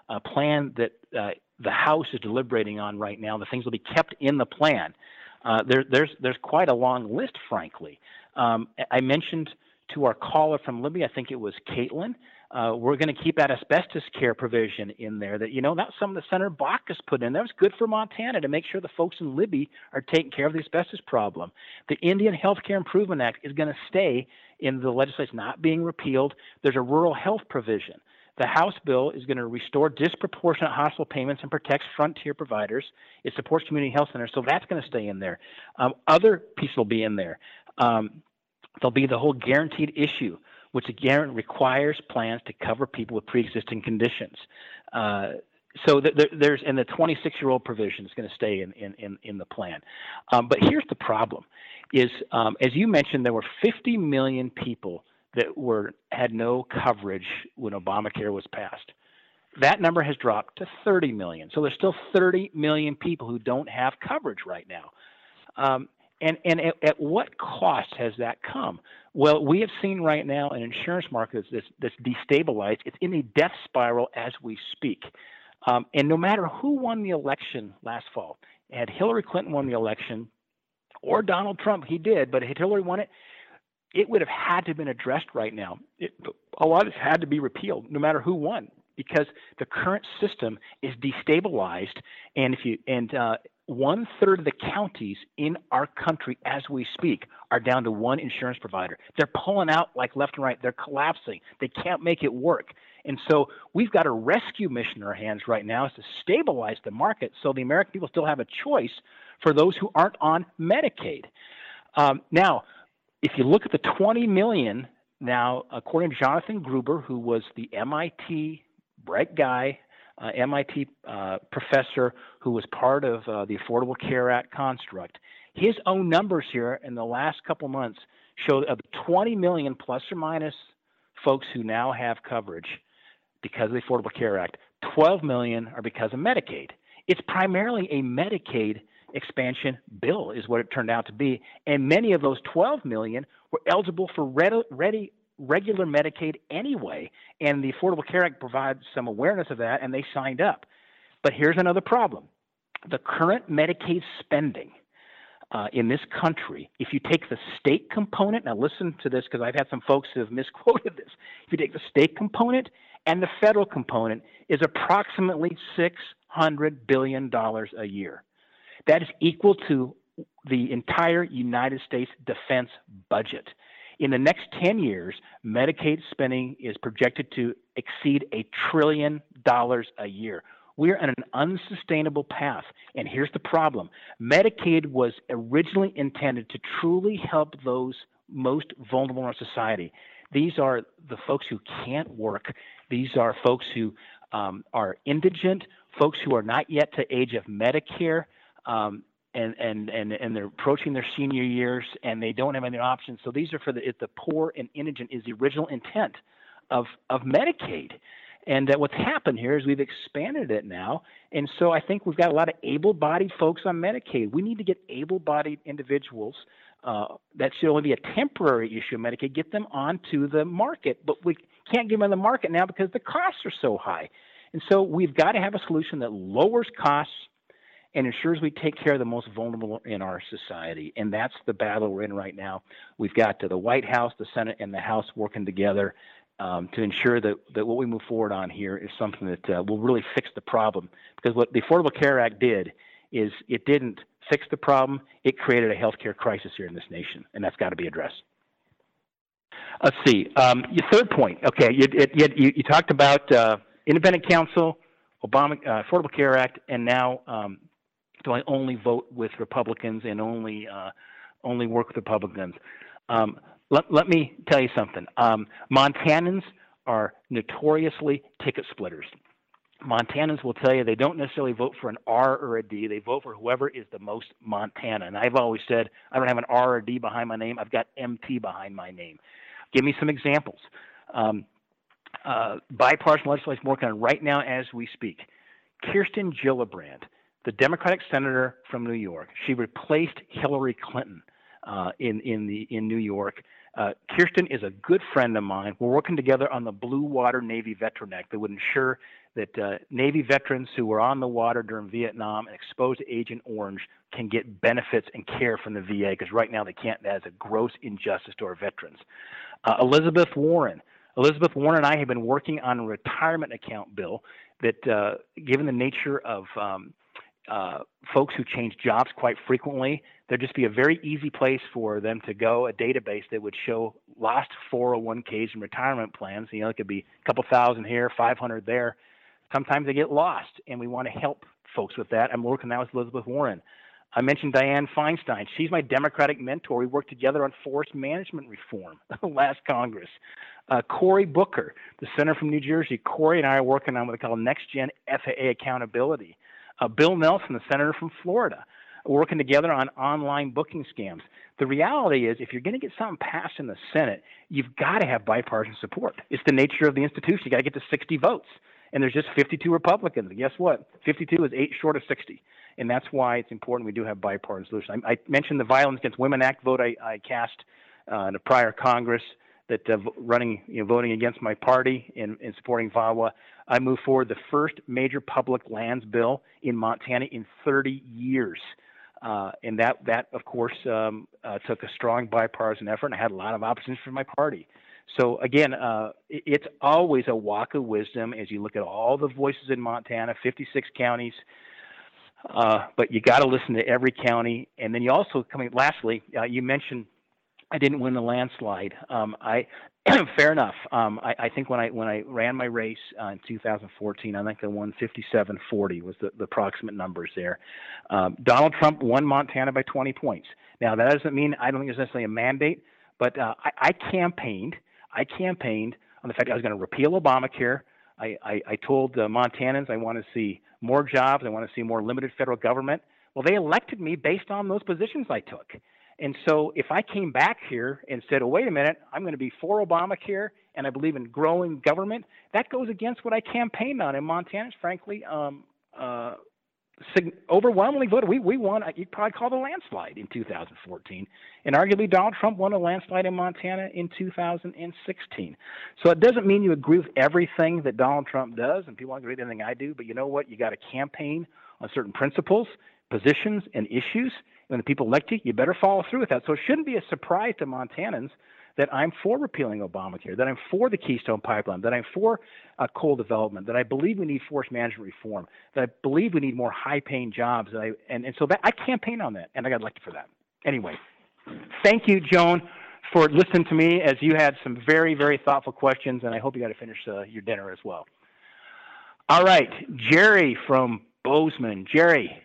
uh, plan that uh, the House is deliberating on right now, the things will be kept in the plan. Uh, there, there's there's quite a long list, frankly. Um, I mentioned to our caller from Libby, I think it was Caitlin, uh, we're going to keep that asbestos care provision in there. That you know that's something that Senator Baucus put in. That was good for Montana to make sure the folks in Libby are taking care of the asbestos problem. The Indian Healthcare Improvement Act is going to stay in the legislation, not being repealed. There's a rural health provision. The House bill is going to restore disproportionate hospital payments and protects frontier providers. It supports community health centers, so that's going to stay in there. Um, other pieces will be in there. Um, there'll be the whole guaranteed issue, which again requires plans to cover people with pre-existing conditions. Uh, so th- th- there's, and the twenty-six-year-old provision is going to stay in, in, in, in the plan. Um, but here's the problem is, um, as you mentioned, there were fifty million people that were had no coverage when Obamacare was passed. That number has dropped to thirty million. So there's still thirty million people who don't have coverage right now. Um, and and at, at what cost has that come? Well, we have seen right now an insurance market that's, that's destabilized. It's in a death spiral as we speak. Um, and no matter who won the election last fall, had Hillary Clinton won the election or Donald Trump, he did, but had Hillary won it, it would have had to have been addressed right now. It, a lot of it had to be repealed, no matter who won, because the current system is destabilized. And if you and uh, one third of the counties in our country, as we speak, are down to one insurance provider. They're pulling out like left and right. They're collapsing. They can't make it work. And so we've got a rescue mission in our hands right now is to stabilize the market so the American people still have a choice for those who aren't on Medicaid. Um, now, if you look at the twenty million now, according to Jonathan Gruber, who was the M I T bright guy, uh, M I T uh, professor who was part of uh, the Affordable Care Act construct, his own numbers here in the last couple months show of the twenty million plus or minus folks who now have coverage because of the Affordable Care Act, twelve million are because of Medicaid. It's primarily a Medicaid expansion bill is what it turned out to be. And many of those twelve million were eligible for ready, ready, regular Medicaid anyway. And the Affordable Care Act provides some awareness of that, and they signed up. But here's another problem. The current Medicaid spending uh, in this country, if you take the state component, now listen to this because I've had some folks who have misquoted this. If you take the state component and the federal component, is approximately six hundred billion dollars a year. That is equal to the entire United States defense budget. In the next ten years, Medicaid spending is projected to exceed a trillion dollars a year. We're on an unsustainable path. And here's the problem. Medicaid was originally intended to truly help those most vulnerable in our society. These are the folks who can't work. These are folks who um, are indigent, folks who are not yet to age of Medicare, Um, and, and, and, and they're approaching their senior years and they don't have any options. So these are for the, the poor and indigent is the original intent of, of Medicaid. And uh, what's happened here is we've expanded it now. And so I think we've got a lot of able-bodied folks on Medicaid. We need to get able-bodied individuals. Uh, that should only be a temporary issue of Medicaid, get them onto the market. But we can't get them on the market now because the costs are so high. And so we've got to have a solution that lowers costs and ensures we take care of the most vulnerable in our society. And that's the battle we're in right now. We've got uh, the White House, the Senate, and the House working together um, to ensure that, that what we move forward on here is something that uh, will really fix the problem. Because what the Affordable Care Act did is it didn't fix the problem, it created a healthcare crisis here in this nation, and that's got to be addressed. Let's see, um, your third point, okay, you, you, you, you talked about uh, independent counsel, Obama, uh, Affordable Care Act, and now um, do I only vote with Republicans and only uh, only work with Republicans? Um, let, let me tell you something. Um, Montanans are notoriously ticket splitters. Montanans will tell you they don't necessarily vote for an R or a D. They vote for whoever is the most Montana. And I've always said, I don't have an R or a D behind my name. I've got M T behind my name. Give me some examples. Um, uh, bipartisan legislation working on right now as we speak. Kirsten Gillibrand, the Democratic senator from New York, she replaced Hillary Clinton uh, in in the in New York Uh, Kirsten is a good friend of mine. We're working together on the Blue Water Navy Veteran Act that would ensure that uh, Navy veterans who were on the water during Vietnam and exposed to Agent Orange can get benefits and care from the V A, because right now they can't. That is a gross injustice to our veterans. Uh, Elizabeth Warren. Elizabeth Warren and I have been working on a retirement account bill that, uh, given the nature of um, uh, folks who change jobs quite frequently, there'd just be a very easy place for them to go, a database that would show lost four oh one Ks and retirement plans. You know, it could be a couple thousand here, five hundred there. Sometimes they get lost, and we want to help folks with that. I'm working now with Elizabeth Warren. I mentioned Dianne Feinstein. She's my Democratic mentor. We worked together on forest management reform last Congress. Uh, Cory Booker, the senator from New Jersey. Cory and I are working on what they call next-gen F A A accountability. Uh, Bill Nelson, the senator from Florida, working together on online booking scams. The reality is, if you're going to get something passed in the Senate, you've got to have bipartisan support. It's the nature of the institution. You got to get to sixty votes. And there's just fifty-two Republicans. And guess what? fifty-two is eight short of sixty. And that's why it's important we do have bipartisan solutions. I, I mentioned the Violence Against Women Act vote I, I cast uh, in a prior Congress that uh, running, you know, voting against my party in, in supporting V A W A. I moved forward the first major public lands bill in Montana in thirty years. Uh, and that, that of course, um, uh, took a strong bipartisan effort, and I had a lot of opposition from my party. So again, uh, it, it's always a walk of wisdom as you look at all the voices in Montana, fifty-six counties, uh, but you got to listen to every county. And then you also, coming lastly, uh, you mentioned I didn't win the landslide. Um, I fair enough. Um, I, I think when I when I ran my race uh, in two thousand fourteen, I think I won fifty-seven forty was the, the approximate numbers there. Um, Donald Trump won Montana by twenty points. Now that doesn't mean I don't think there's necessarily a mandate, but uh, I, I campaigned. I campaigned on the fact I was going to repeal Obamacare. I, I, I told uh, Montanans I want to see more jobs. I want to see more limited federal government. Well, they elected me based on those positions I took. And so if I came back here and said, oh, wait a minute, I'm going to be for Obamacare and I believe in growing government, that goes against what I campaigned on. And Montanans, frankly, um, uh, sig- overwhelmingly voted. We, we won, you'd probably call it a landslide in two thousand fourteen. And arguably Donald Trump won a landslide in Montana in two thousand sixteen. So it doesn't mean you agree with everything that Donald Trump does, and people don't agree with anything I do, but you know what? You got to campaign on certain principles, positions, and issues. When the people elect you, you better follow through with that. So it shouldn't be a surprise to Montanans that I'm for repealing Obamacare, that I'm for the Keystone Pipeline, that I'm for uh, coal development, that I believe we need forest management reform, that I believe we need more high-paying jobs. That I, and, and so that, I campaign on that, and I got elected for that. Anyway, thank you, Joan, for listening to me as you had some very, very thoughtful questions, and I hope you got to finish uh, your dinner as well. All right, Jerry from Bozeman. Jerry.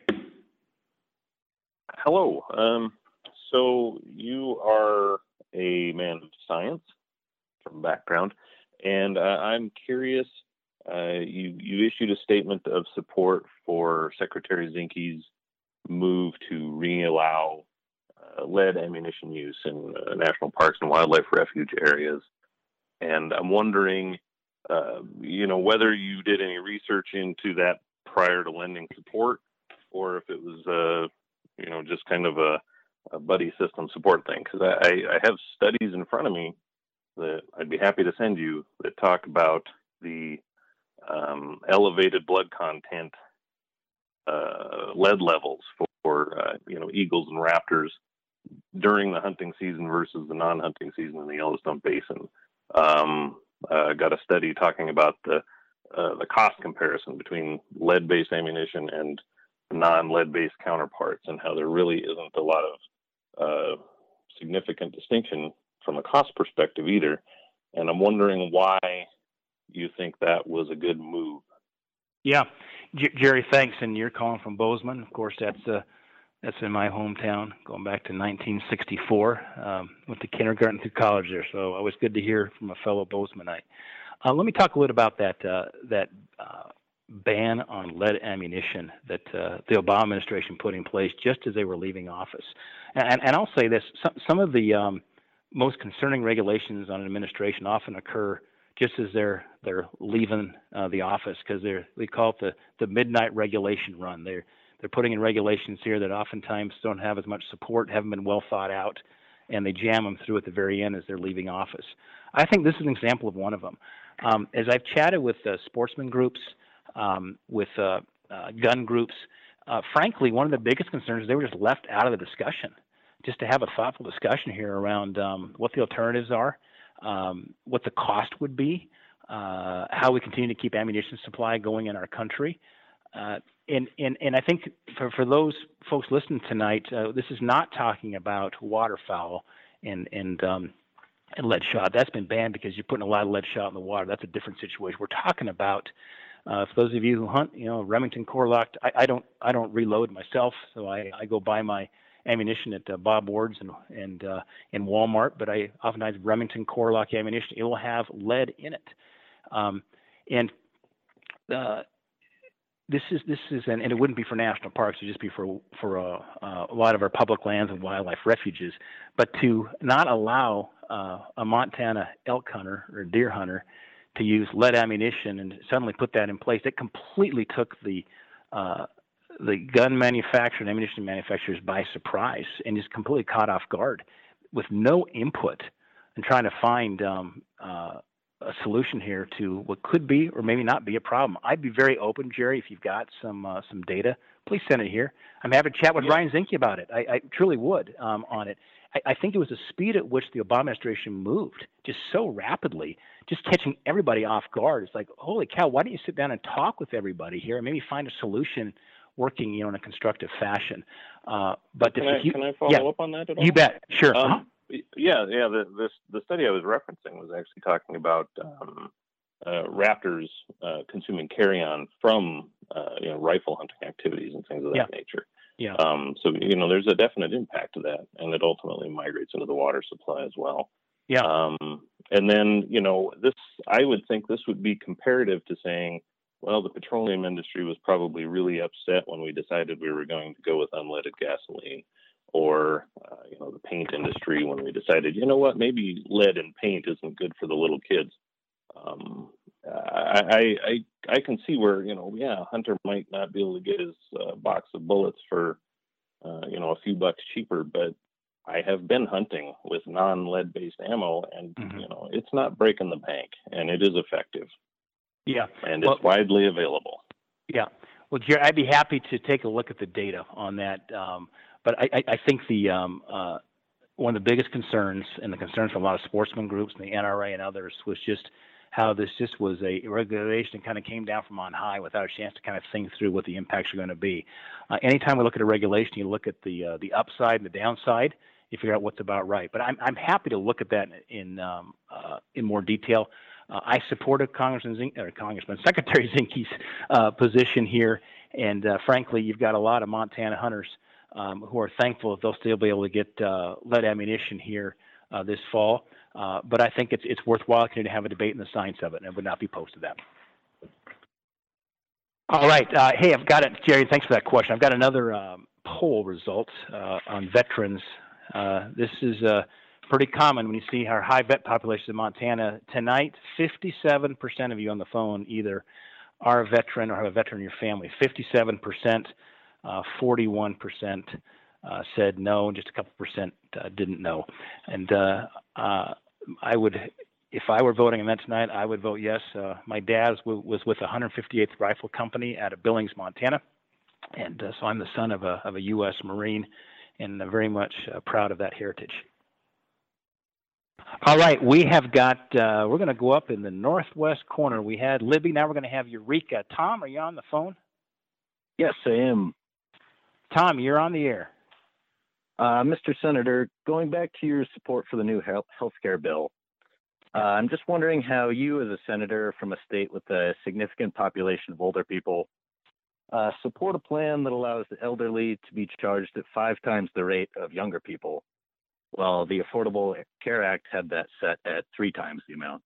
Hello. Um, so you are a man of science from background, and uh, I'm curious. Uh, you you issued a statement of support for Secretary Zinke's move to re-allow uh, lead ammunition use in uh, national parks and wildlife refuge areas, and I'm wondering, uh, you know, whether you did any research into that prior to lending support, or if it was uh, you know, just kind of a, a buddy system support thing. Because I, I have studies in front of me that I'd be happy to send you that talk about the um, elevated blood content uh, lead levels for, for uh, you know, eagles and raptors during the hunting season versus the non-hunting season in the Yellowstone Basin. Um, uh, got a study talking about the uh, the cost comparison between lead-based ammunition and non-lead-based counterparts, and how there really isn't a lot of uh, significant distinction from a cost perspective either. And I'm wondering why you think that was a good move. Yeah, J- Jerry, thanks. And you're calling from Bozeman. Of course, that's uh, that's in my hometown, going back to nineteen sixty-four. Um, went to kindergarten through college there, so always good to hear from a fellow Bozemanite. Uh, let me talk a little about that uh, that. Uh, ban on lead ammunition that uh, the Obama administration put in place just as they were leaving office. And, and I'll say this, some, some of the um, most concerning regulations on an administration often occur just as they're they're leaving uh, the office, because they're they call it the, the midnight regulation run. They're they're putting in regulations here that oftentimes don't have as much support, haven't been well thought out, and they jam them through at the very end as they're leaving office. I think this is an example of one of them. Um, as I've chatted with uh, sportsman groups, um, with uh, uh, gun groups, uh, frankly, one of the biggest concerns is they were just left out of the discussion. Just to have a thoughtful discussion here around um, what the alternatives are, um, what the cost would be, uh, how we continue to keep ammunition supply going in our country. Uh, and, and, and I think for, for those folks listening tonight, uh, this is not talking about waterfowl and, and, um, and lead shot. That's been banned because you're putting a lot of lead shot in the water. That's a different situation. We're talking about, uh, for those of you who hunt, you know, Remington Core-Lokt, I, I don't, I don't reload myself. So I, I go buy my ammunition at uh, Bob Ward's and, and, uh, in Walmart, but I oftentimes Remington Core-Lokt ammunition, it will have lead in it. Um, and, uh, This is this is and, and it wouldn't be for national parks. It would just be for for uh, uh, a lot of our public lands and wildlife refuges. But to not allow uh, a Montana elk hunter or deer hunter to use lead ammunition and suddenly put that in place, it completely took the uh, the gun manufacturer and ammunition manufacturers by surprise and just completely caught off guard with no input and trying to find um, uh, a solution here to what could be or maybe not be a problem. I'd be very open, Jerry, if you've got some uh, some data, please send it here. I'm happy to chat with yeah. Ryan Zinke about it. I, I truly would um, on it. I, I think it was the speed at which the Obama administration moved just so rapidly, just catching everybody off guard. It's like, holy cow, why don't you sit down and talk with everybody here and maybe find a solution working, you know, in a constructive fashion. Uh, but can, if I, you, can I follow yeah, up on that at all? You bet. Sure. Um, uh-huh. Yeah, yeah. The, this the study I was referencing was actually talking about um, uh, raptors uh, consuming carrion from uh, you know rifle hunting activities and things of that yeah. nature. Yeah. Um, so you know, there's a definite impact to that, and it ultimately migrates into the water supply as well. Yeah. Um, and then you know, this I would think this would be comparative to saying, well, the petroleum industry was probably really upset when we decided we were going to go with unleaded gasoline. Or, uh, you know, the paint industry when we decided, you know what, maybe lead in paint isn't good for the little kids. Um, I, I, I, I can see where, you know, yeah, a hunter might not be able to get his uh, box of bullets for, uh, you know, a few bucks cheaper, but I have been hunting with non-lead based ammo and, mm-hmm. you know, it's not breaking the bank and it is effective. Yeah. And well, it's widely available. Yeah. Well, Jerry, I'd be happy to take a look at the data on that. Um, But I, I think the um, uh, one of the biggest concerns, and the concerns from a lot of sportsman groups and the N R A and others, was just how this just was a regulation that kind of came down from on high without a chance to kind of think through what the impacts are going to be. Uh, anytime we look at a regulation, you look at the uh, the upside and the downside, you figure out what's about right. But I'm I'm happy to look at that in um, uh, in more detail. Uh, I supported Congressman Zink, or Congressman Secretary Zinke's uh, position here, and uh, frankly, you've got a lot of Montana hunters Um, who are thankful that they'll still be able to get uh, lead ammunition here uh, this fall. Uh, but I think it's it's worthwhile to have a debate in the science of it, and I would not be opposed to that. All right. Uh, hey, I've got it, Jerry. Thanks for that question. I've got another um, poll result uh, on veterans. Uh, this is uh, pretty common when you see our high vet population in Montana. Tonight, fifty-seven percent of you on the phone either are a veteran or have a veteran in your family. fifty-seven percent. Uh, forty-one percent uh, said no, and just a couple percent uh, didn't know. And uh, uh, I would, if I were voting on that tonight, I would vote yes. Uh, my dad was, was with the one hundred fifty-eighth Rifle Company out of Billings, Montana, and uh, so I'm the son of a of a U S Marine, and uh, very much uh, proud of that heritage. All right, we have got. Uh, we're going to go up in the northwest corner. We had Libby. Now we're going to have Eureka. Tom, are you on the phone? Yes, I am. Tom, you're on the air. Uh, Mister Senator, going back to your support for the new health care bill, uh, I'm just wondering how you, as a senator from a state with a significant population of older people, uh, support a plan that allows the elderly to be charged at five times the rate of younger people, while the Affordable Care Act had that set at three times the amount.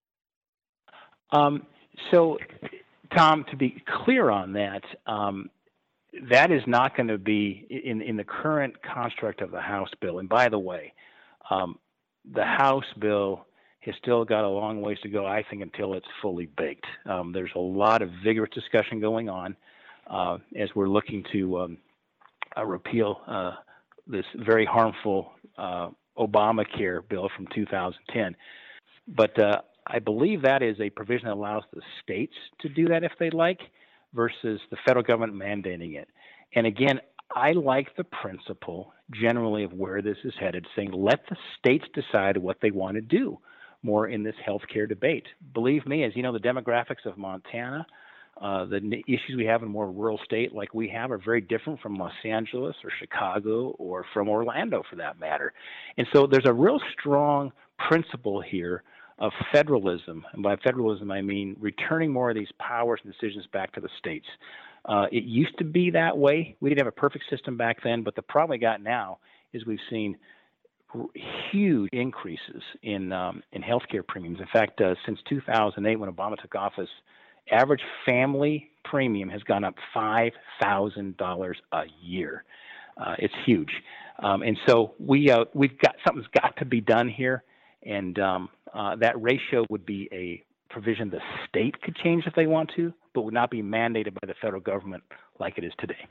Um, so, Tom, to be clear on that, um, that is not going to be in, in the current construct of the House bill. And by the way, um, the House bill has still got a long ways to go, I think, until it's fully baked. Um, there's a lot of vigorous discussion going on uh, as we're looking to um, uh, repeal uh, this very harmful uh, Obamacare bill from two thousand ten. But uh, I believe that is a provision that allows the states to do that if they like, versus the federal government mandating it. And again, I like the principle generally of where this is headed, saying let the states decide what they want to do more in this healthcare debate. Believe me, as you know, the demographics of Montana, uh, the n- issues we have in a more rural state like we have are very different from Los Angeles or Chicago or from Orlando for that matter. And so there's a real strong principle here of federalism. And by federalism, I mean returning more of these powers and decisions back to the states. Uh, it used to be that way. We didn't have a perfect system back then, but the problem we got now is we've seen r- huge increases in um, in healthcare premiums. In fact, uh, since two thousand eight, when Obama took office, average family premium has gone up five thousand dollars a year. Uh, it's huge, um, and so we uh, we've got something's got to be done here, and um, uh, that ratio would be a provision the state could change if they want to, but would not be mandated by the federal government like it is today.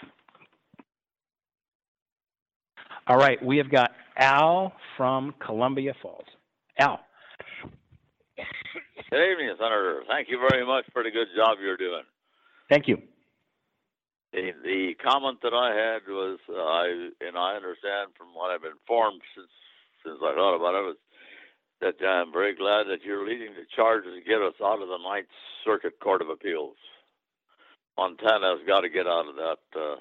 All right, we have got Al from Columbia Falls. Al. Good evening, Senator. Thank you very much for the good job you're doing. Thank you. The, the comment that I had was, uh, I and I understand from what I've been informed since since I thought about it, was that I'm very glad that you're leading the charge to get us out of the Ninth Circuit Court of Appeals. Montana's got to get out of that,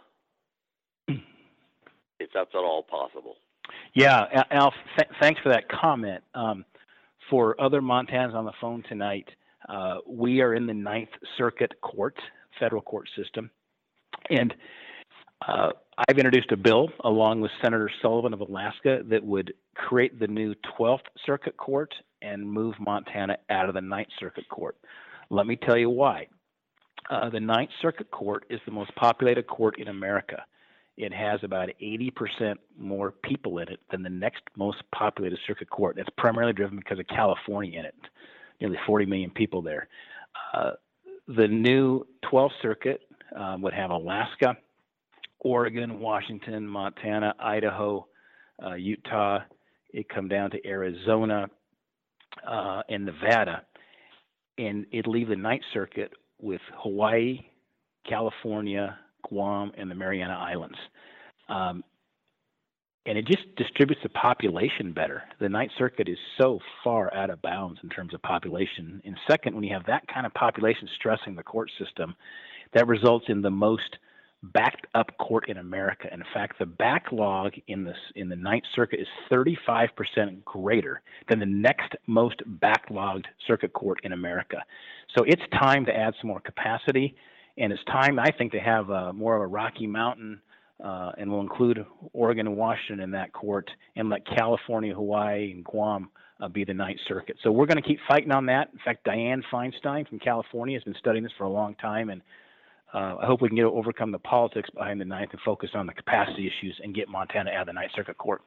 uh, if that's at all possible. Yeah, Al, th- thanks for that comment. Um, for other Montanans on the phone tonight, uh, we are in the Ninth Circuit Court, federal court system, and uh, I've introduced a bill along with Senator Sullivan of Alaska that would create the new twelfth Circuit Court and move Montana out of the Ninth Circuit Court. Let me tell you why. Uh, the Ninth Circuit Court is the most populated court in America. It has about eighty percent more people in it than the next most populated circuit court. That's primarily driven because of California in it, nearly forty million people there. Uh, the new twelfth Circuit um, would have Alaska, Oregon, Washington, Montana, Idaho, uh, Utah. It come down to Arizona uh, and Nevada, and it'd leave the Ninth Circuit with Hawaii, California, Guam, and the Mariana Islands. Um, and it just distributes the population better. The Ninth Circuit is so far out of bounds in terms of population. And second, when you have that kind of population stressing the court system, that results in the most backed up court in America. In fact, the backlog in this in the Ninth Circuit is thirty-five percent greater than the next most backlogged circuit court in America. So it's time to add some more capacity, and it's time, I think, to have uh, more of a Rocky Mountain, uh, and we'll include Oregon and Washington in that court, and let California, Hawaii, and Guam uh, be the Ninth Circuit. So we're going to keep fighting on that. In fact, Dianne Feinstein from California has been studying this for a long time, and Uh, I hope we can get overcome the politics behind the Ninth and focus on the capacity issues and get Montana out of the Ninth Circuit Court.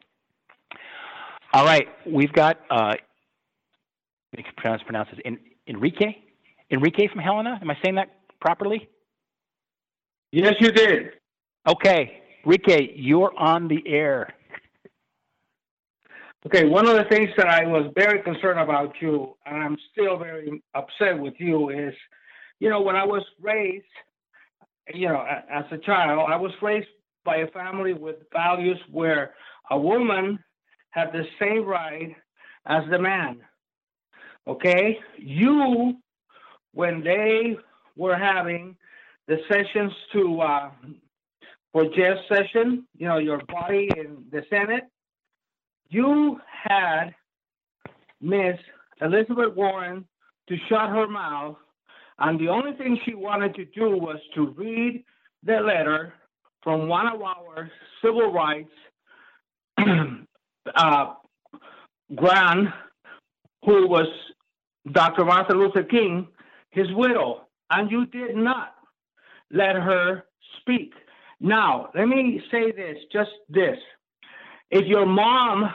All right, we've got, uh, I can pronounce, pronounce it, en- Enrique? Enrique from Helena? Am I saying that properly? Yes, you did. Okay, Enrique, you're on the air. Okay, one of the things that I was very concerned about you, and I'm still very upset with you, is, you know, when I was raised, you know, as a child, I was raised by a family with values where a woman had the same right as the man. Okay? You, when they were having the sessions to, uh, for Jeff's session, you know, your body in the Senate, you had Miss Elizabeth Warren to shut her mouth. And the only thing she wanted to do was to read the letter from one of our civil rights uh, grand, who was Doctor Martin Luther King, his widow. And you did not let her speak. Now, let me say this, just this. If your mom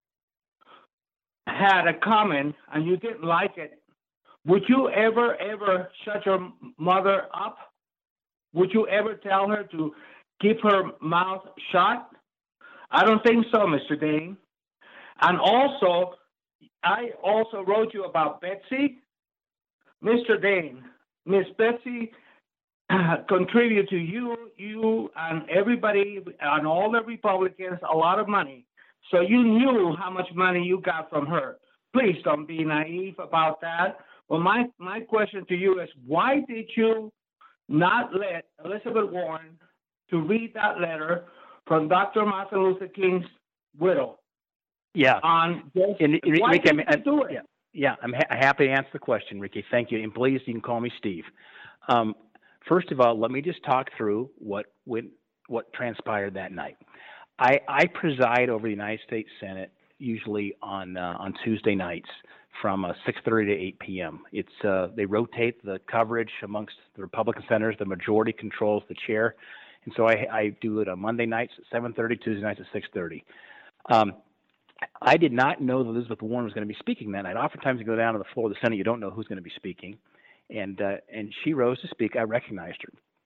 had a comment and you didn't like it, would you ever, ever shut your mother up? Would you ever tell her to keep her mouth shut? I don't think so, Mister Dane. And also, I also wrote you about Betsy. Mister Dane, Miss Betsy contribute to you, you and everybody and all the Republicans a lot of money. So you knew how much money you got from her. Please don't be naive about that. Well, my, my question to you is, why did you not let Elizabeth Warren to read that letter from Doctor Martin Luther King's widow? Yeah. On this, and, and, why Ricky, did I, you do it? Yeah, yeah I'm ha- happy to answer the question, Ricky. Thank you. And please, you can call me Steve. Um, first of all, let me just talk through what went, what transpired that night. I, I preside over the United States Senate usually on uh, on Tuesday nights from uh, six thirty to eight p.m. It's uh, they rotate the coverage amongst the Republican senators. The majority controls the chair, and so I, I do it on Monday nights at seven thirty, Tuesday nights at six thirty. Um, I did not know that Elizabeth Warren was going to be speaking that night. Oftentimes, you go down to the floor of the Senate, you don't know who's going to be speaking, and uh, and she rose to speak. I recognized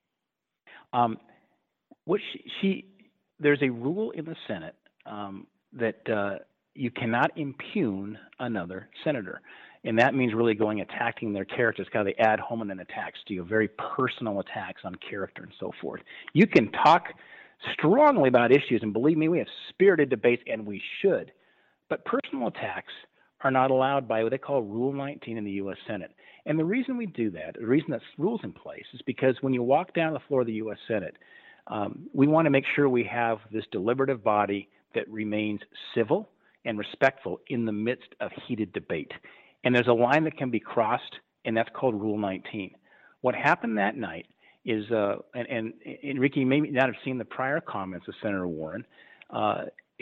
her. Um, what she, she there's a rule in the Senate um, that uh, you cannot impugn another senator, and that means really going attacking their character. It's kind of the ad hominem attacks to you, very personal attacks on character and so forth. You can talk strongly about issues, and believe me, we have spirited debates, and we should. But personal attacks are not allowed by what they call Rule nineteen in the U S Senate. And the reason we do that, the reason that rule's in place, is because when you walk down the floor of the U S Senate, um, we want to make sure we have this deliberative body that remains civil and respectful in the midst of heated debate. And there's a line that can be crossed, and that's called Rule nineteen. What happened that night is, uh, and, and, and Ricky, you may not have seen the prior comments of Senator Warren. Uh,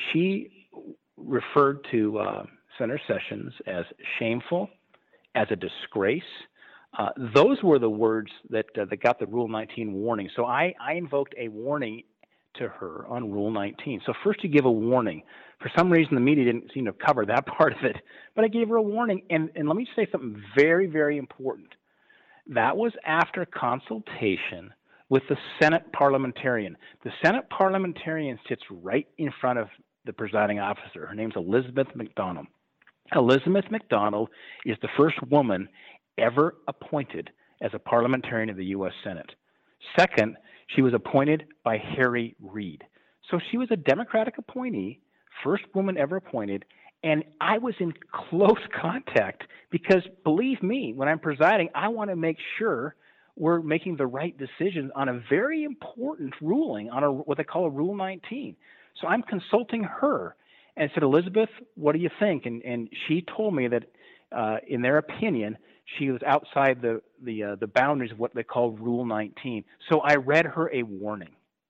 she referred to uh, Senator Sessions as shameful, as a disgrace. Uh, those were the words that uh, that got the Rule nineteen warning. So I, I invoked a warning to her on Rule nineteen. So first you give a warning. For some reason, the media didn't seem to cover that part of it, but I gave her a warning. And, and let me say something very, very important. That was after consultation with the Senate parliamentarian. The Senate parliamentarian sits right in front of the presiding officer. Her name's Elizabeth McDonald. Elizabeth McDonald is the first woman ever appointed as a parliamentarian of the U S Senate. Second, she was appointed by Harry Reid. So she was a Democratic appointee, first woman ever appointed, and I was in close contact because, believe me, when I'm presiding, I want to make sure we're making the right decisions on a very important ruling on a, what they call a Rule nineteen. So I'm consulting her and said, Elizabeth, what do you think? And, and she told me that, uh, in their opinion, she was outside the the, uh, the boundaries of what they call Rule nineteen. So I read her a warning.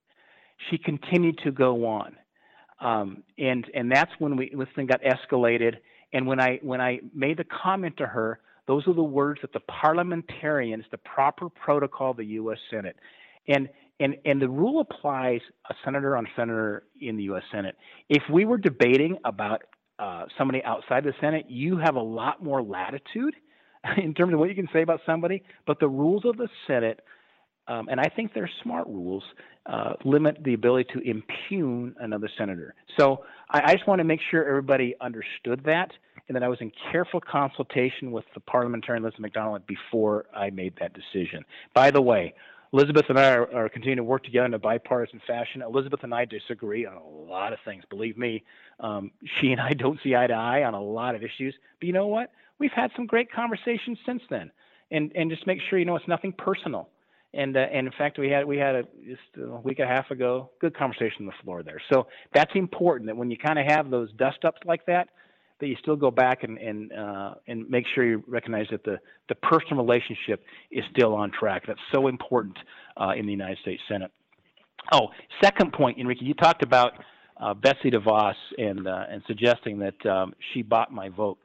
She continued to go on. Um, and and that's when we this thing got escalated. And when I when I made the comment to her, those are the words that the parliamentarians, the proper protocol of the U S Senate, and and and the rule applies a senator on senator in the U S Senate. If we were debating about uh, somebody outside the Senate, you have a lot more latitude in terms of what you can say about somebody. But the rules of the Senate, um, and I think they're smart rules, uh, limit the ability to impugn another senator. So I, I just want to make sure everybody understood that, and that I was in careful consultation with the parliamentarian, Elizabeth McDonald, before I made that decision. By the way, Elizabeth and I are, are continuing to work together in a bipartisan fashion. Elizabeth and I disagree on a lot of things. Believe me, um, she and I don't see eye to eye on a lot of issues. But you know what? We've had some great conversations since then, and and just make sure you know it's nothing personal. And, uh, and in fact, we had we had a just a week and a half ago, good conversation on the floor there. So that's important, that when you kind of have those dust-ups like that, that you still go back and and uh, and make sure you recognize that the, the personal relationship is still on track. That's so important uh, in the United States Senate. Oh, second point, Enrique, you talked about uh, Betsy DeVos and uh, and suggesting that um, she bought my vote.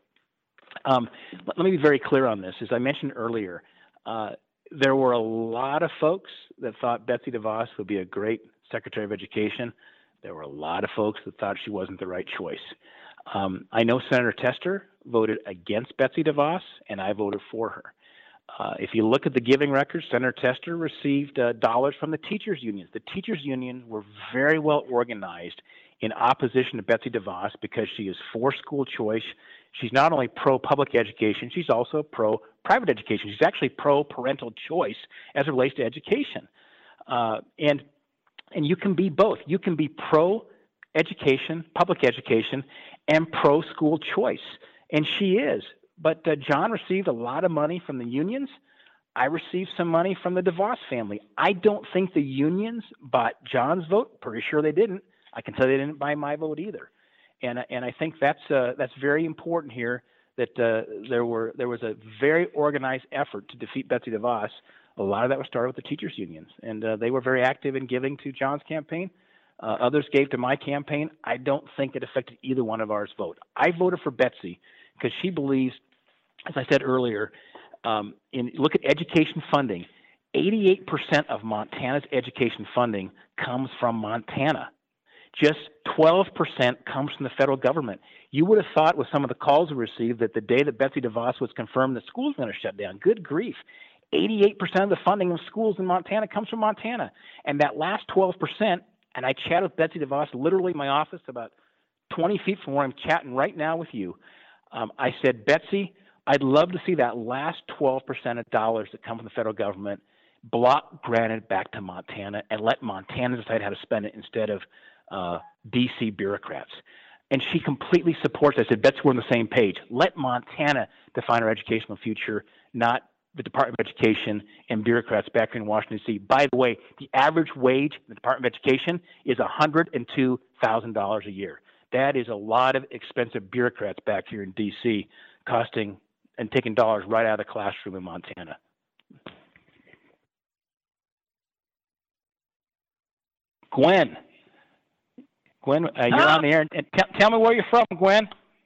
Um, let, let me be very clear on this. As I mentioned earlier, uh, there were a lot of folks that thought Betsy DeVos would be a great Secretary of Education. There were a lot of folks that thought she wasn't the right choice. Um, I know Senator Tester voted against Betsy DeVos, and I voted for her. Uh, if you look at the giving records, Senator Tester received uh, dollars from the teachers' unions. The teachers' unions were very well organized in opposition to Betsy DeVos because she is for school choice. She's not only pro-public education, she's also pro-private education. She's actually pro-parental choice as it relates to education. Uh, and and you can be both. You can be pro-education, public education, and pro-school choice. And she is. But uh, John received a lot of money from the unions. I received some money from the DeVos family. I don't think the unions bought John's vote. Pretty sure they didn't. I can tell you they didn't buy my vote either. And and I think that's uh, that's very important here. That uh, there were there was a very organized effort to defeat Betsy DeVos. A lot of that was started with the teachers unions, and uh, they were very active in giving to John's campaign. Uh, others gave to my campaign. I don't think it affected either one of ours vote. I voted for Betsy because she believes, as I said earlier, um, in look at education funding. eighty-eight percent of Montana's education funding comes from Montana. Just twelve percent comes from the federal government. You would have thought with some of the calls we received that the day that Betsy DeVos was confirmed the schools were going to shut down, good grief, eighty-eight percent of the funding of schools in Montana comes from Montana. And that last twelve percent, and I chatted with Betsy DeVos literally in my office about twenty feet from where I'm chatting right now with you. Um, I said, Betsy, I'd love to see that last twelve percent of dollars that come from the federal government block granted back to Montana and let Montana decide how to spend it instead of uh, D C bureaucrats. And she completely supports it. I said, Betsy, we're on the same page. Let Montana define our educational future, not the Department of Education and bureaucrats back here in Washington, D C. By the way, the average wage in the Department of Education is one hundred two thousand dollars a year. That is a lot of expensive bureaucrats back here in D C costing and taking dollars right out of the classroom in Montana. Gwen. Gwen, uh, you're oh. on the air. And t- tell me where you're from, Gwen.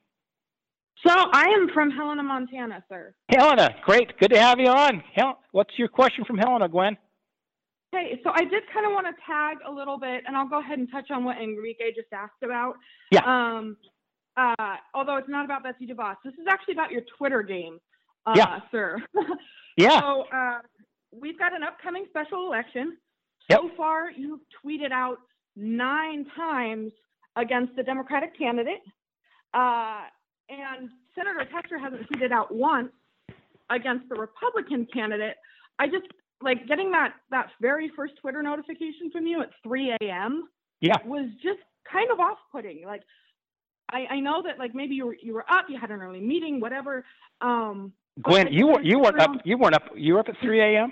So I am from Helena, Montana, sir. Helena, great. Good to have you on. Hel- What's your question from Helena, Gwen? Hey, so I did kind of want to tag a little bit, and I'll go ahead and touch on what Enrique just asked about. Yeah. Um, uh, although it's not about Betsy DeVos. This is actually about your Twitter game, uh, yeah. sir. yeah. So uh, we've got an upcoming special election. Yep. So far, you've tweeted out nine times against the Democratic candidate. Uh, and Senator Tester hasn't tweeted out once against the Republican candidate. I just, like, getting that, that very first Twitter notification from you at three a.m. yeah. was just kind of off-putting. Like, I, I know that, like, maybe you were, you were up, you had an early meeting, whatever. Um, Gwen, you were you weren't up. You weren't up. You were up at three a.m.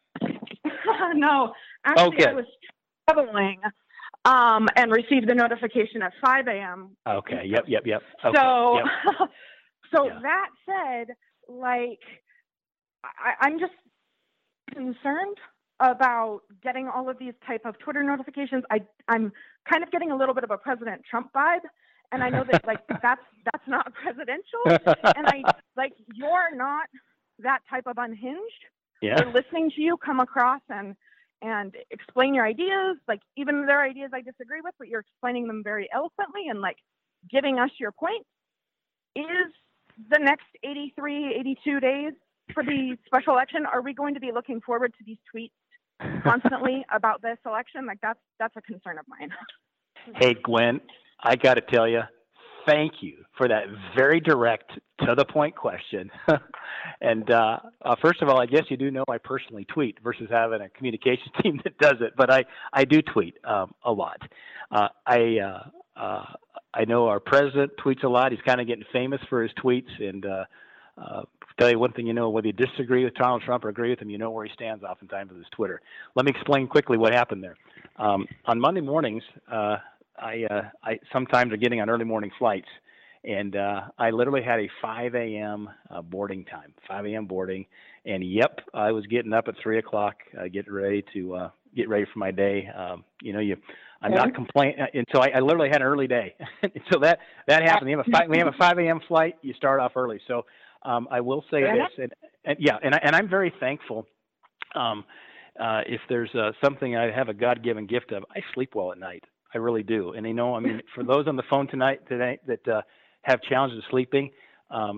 No, actually, okay. I was traveling um, and received the notification at five a.m. Okay. Yep. Yep. Yep. Okay. So, yep. so yeah. that said, like, I, I'm just concerned about getting all of these type of Twitter notifications. I, I'm kind of getting a little bit of a President Trump vibe. And I know that, like, that's that's not presidential. And I like you're not that type of unhinged. Yeah. They're listening to you come across and and explain your ideas. Like, even their ideas I disagree with, but you're explaining them very eloquently and, like, giving us your point. Is the next eighty-three, eighty-two days for the special election, are we going to be looking forward to these tweets constantly about this election? Like, that's that's a concern of mine. Hey, Gwen, I got to tell you, thank you for that very direct, to the point question. and uh, uh, first of all, I guess you do know I personally tweet versus having a communications team that does it, but I, I do tweet um, a lot. Uh, I uh, uh, I know our president tweets a lot. He's kind of getting famous for his tweets. And uh, uh, tell you one thing, you know, whether you disagree with Donald Trump or agree with him, you know where he stands oftentimes with his Twitter. Let me explain quickly what happened there. Um, on Monday mornings, uh, I, uh, I sometimes are getting on early morning flights, and uh, I literally had a five a.m. Uh, boarding time, five a.m. boarding, and yep, I was getting up at three o'clock, uh, getting ready to uh, get ready for my day. Um, you know, you, I'm not complaining, and so I, I literally had an early day. so that that happened. We have a five, we have a five a.m. flight. You start off early, so um, I will say this, and, and yeah, and I, and I'm very thankful. Um, uh, if there's uh, something I have a God-given gift of, I sleep well at night. I really do. And, you know, I mean, for those on the phone tonight, today that uh, have challenges sleeping, um,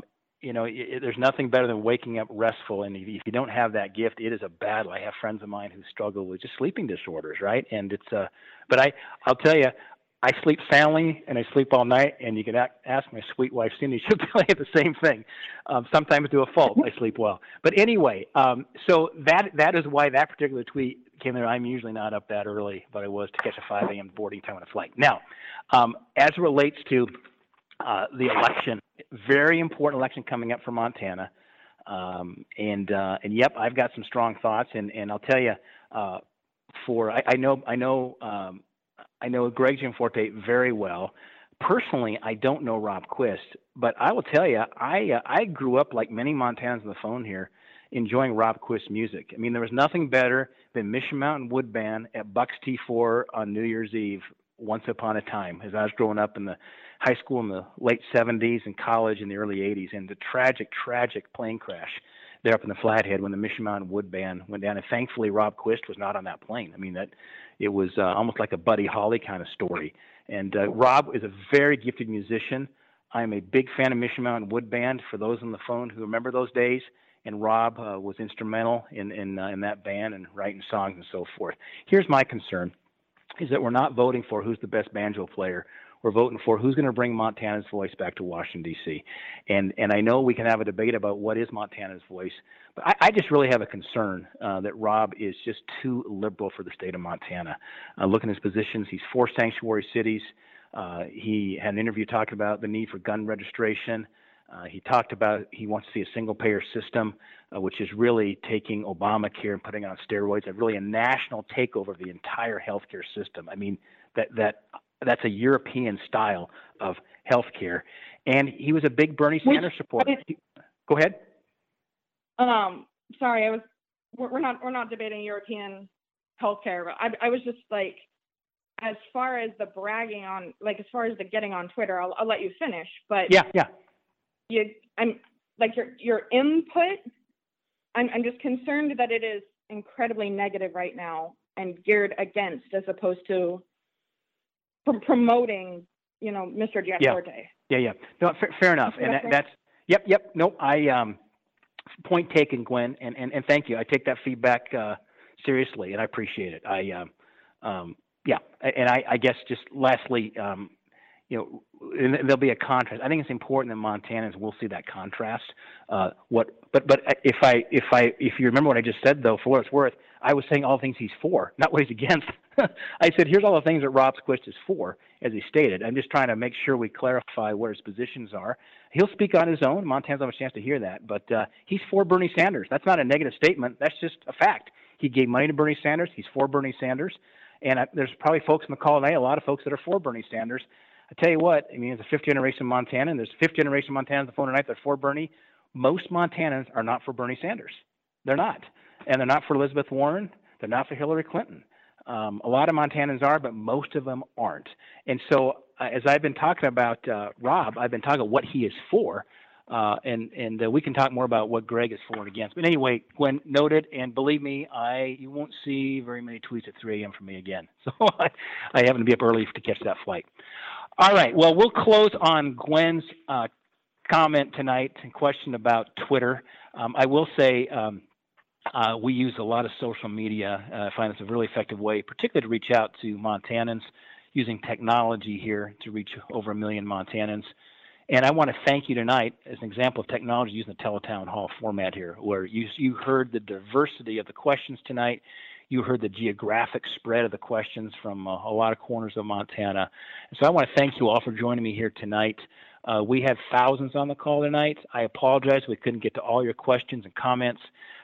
you know, it, there's nothing better than waking up restful. And if, if you don't have that gift, it is a battle. I have friends of mine who struggle with just sleeping disorders, right? And it's, uh, but I, I'll tell you, I sleep soundly and I sleep all night. And you can a- ask my sweet wife, Cindy, she'll tell you the same thing. Um, sometimes to a fault, I sleep well. But anyway, um, so that that is why that particular tweet came there. I'm usually not up that early, but I was to catch a five a.m. boarding time on a flight. Now, um, as it relates to uh, the election, very important election coming up for Montana. Um, and uh, and yep, I've got some strong thoughts. And, and I'll tell you, uh, for I, I know I know. Um, I know Greg Gianforte very well. Personally, I don't know Rob Quist, but I will tell you, I uh, I grew up like many Montanans on the phone here, enjoying Rob Quist music. I mean, there was nothing better than Mission Mountain Wood Band at Bucks T four on New Year's Eve once upon a time, as I was growing up in the high school in the late seventies and college in the early eighties, and the tragic, tragic plane crash there up in the Flathead when the Mission Mountain Wood Band went down. And thankfully, Rob Quist was not on that plane. I mean, that it was uh, almost like a Buddy Holly kind of story. And uh, Rob is a very gifted musician. I'm a big fan of Mission Mountain Wood Band, for those on the phone who remember those days. And Rob uh, was instrumental in in, uh, in that band and writing songs and so forth. Here's my concern, is that we're not voting for who's the best banjo player. We're voting for who's going to bring Montana's voice back to Washington, D C. And and I know we can have a debate about what is Montana's voice, but I, I just really have a concern uh, that Rob is just too liberal for the state of Montana. Uh, looking at his positions, he's for sanctuary cities. Uh, he had an interview talking about the need for gun registration. Uh, he talked about he wants to see a single-payer system, uh, which is really taking Obamacare and putting it on steroids, and really a national takeover of the entire healthcare system. I mean, that that that's a European style of healthcare. And he was a big Bernie Sanders supporter. Go ahead. Um, sorry, I was. We're, we're not. We're not debating European healthcare. But I, I was just like, as far as the bragging on, like, as far as the getting on Twitter, I'll, I'll let you finish. But yeah, yeah. You, I'm like your your input. I'm I'm just concerned that it is incredibly negative right now and geared against, as opposed to pr- promoting, you know, Mister Gianforte. Yeah, yeah, yeah. No, f- fair enough. And that, that's yep, yep. No, I um, point taken, Gwen, and, and, and thank you. I take that feedback uh, seriously, and I appreciate it. I um, um, yeah, and I, I guess just lastly, um, you know, and there'll be a contrast. I think it's important that Montanans will see that contrast. Uh, what, but but if I if I if you remember what I just said, though, for what it's worth, I was saying all the things he's for, not what he's against. I said, here's all the things that Rob Quist is for, as he stated. I'm just trying to make sure we clarify where his positions are. He'll speak on his own. Montanans have a chance to hear that, but uh, he's for Bernie Sanders. That's not a negative statement. That's just a fact. He gave money to Bernie Sanders. He's for Bernie Sanders, and I, there's probably folks in the call tonight, a lot of folks that are for Bernie Sanders. I tell you what, I mean, it's a fifth generation Montana, and there's fifth generation Montanans on the phone tonight that are for Bernie. Most Montanans are not for Bernie Sanders. They're not. And they're not for Elizabeth Warren. They're not for Hillary Clinton. Um, a lot of Montanans are, but most of them aren't. And so uh, as I've been talking about uh, Rob, I've been talking about what he is for, uh, and, and uh, we can talk more about what Greg is for and against. But anyway, Gwen, noted, and believe me, I you won't see very many tweets at three a.m. from me again. So I, I happen to be up early to catch that flight. All right. Well, we'll close on Gwen's uh, comment tonight and question about Twitter. Um, I will say um, uh, we use a lot of social media. Uh, I find it's a really effective way, particularly to reach out to Montanans, using technology here to reach over a million Montanans. And I want to thank you tonight as an example of technology using the Teletown Hall format here, where you, you heard the diversity of the questions tonight. You heard the geographic spread of the questions from uh, a lot of corners of Montana. And so I want to thank you all for joining me here tonight. Uh, we had thousands on the call tonight. I apologize we couldn't get to all your questions and comments.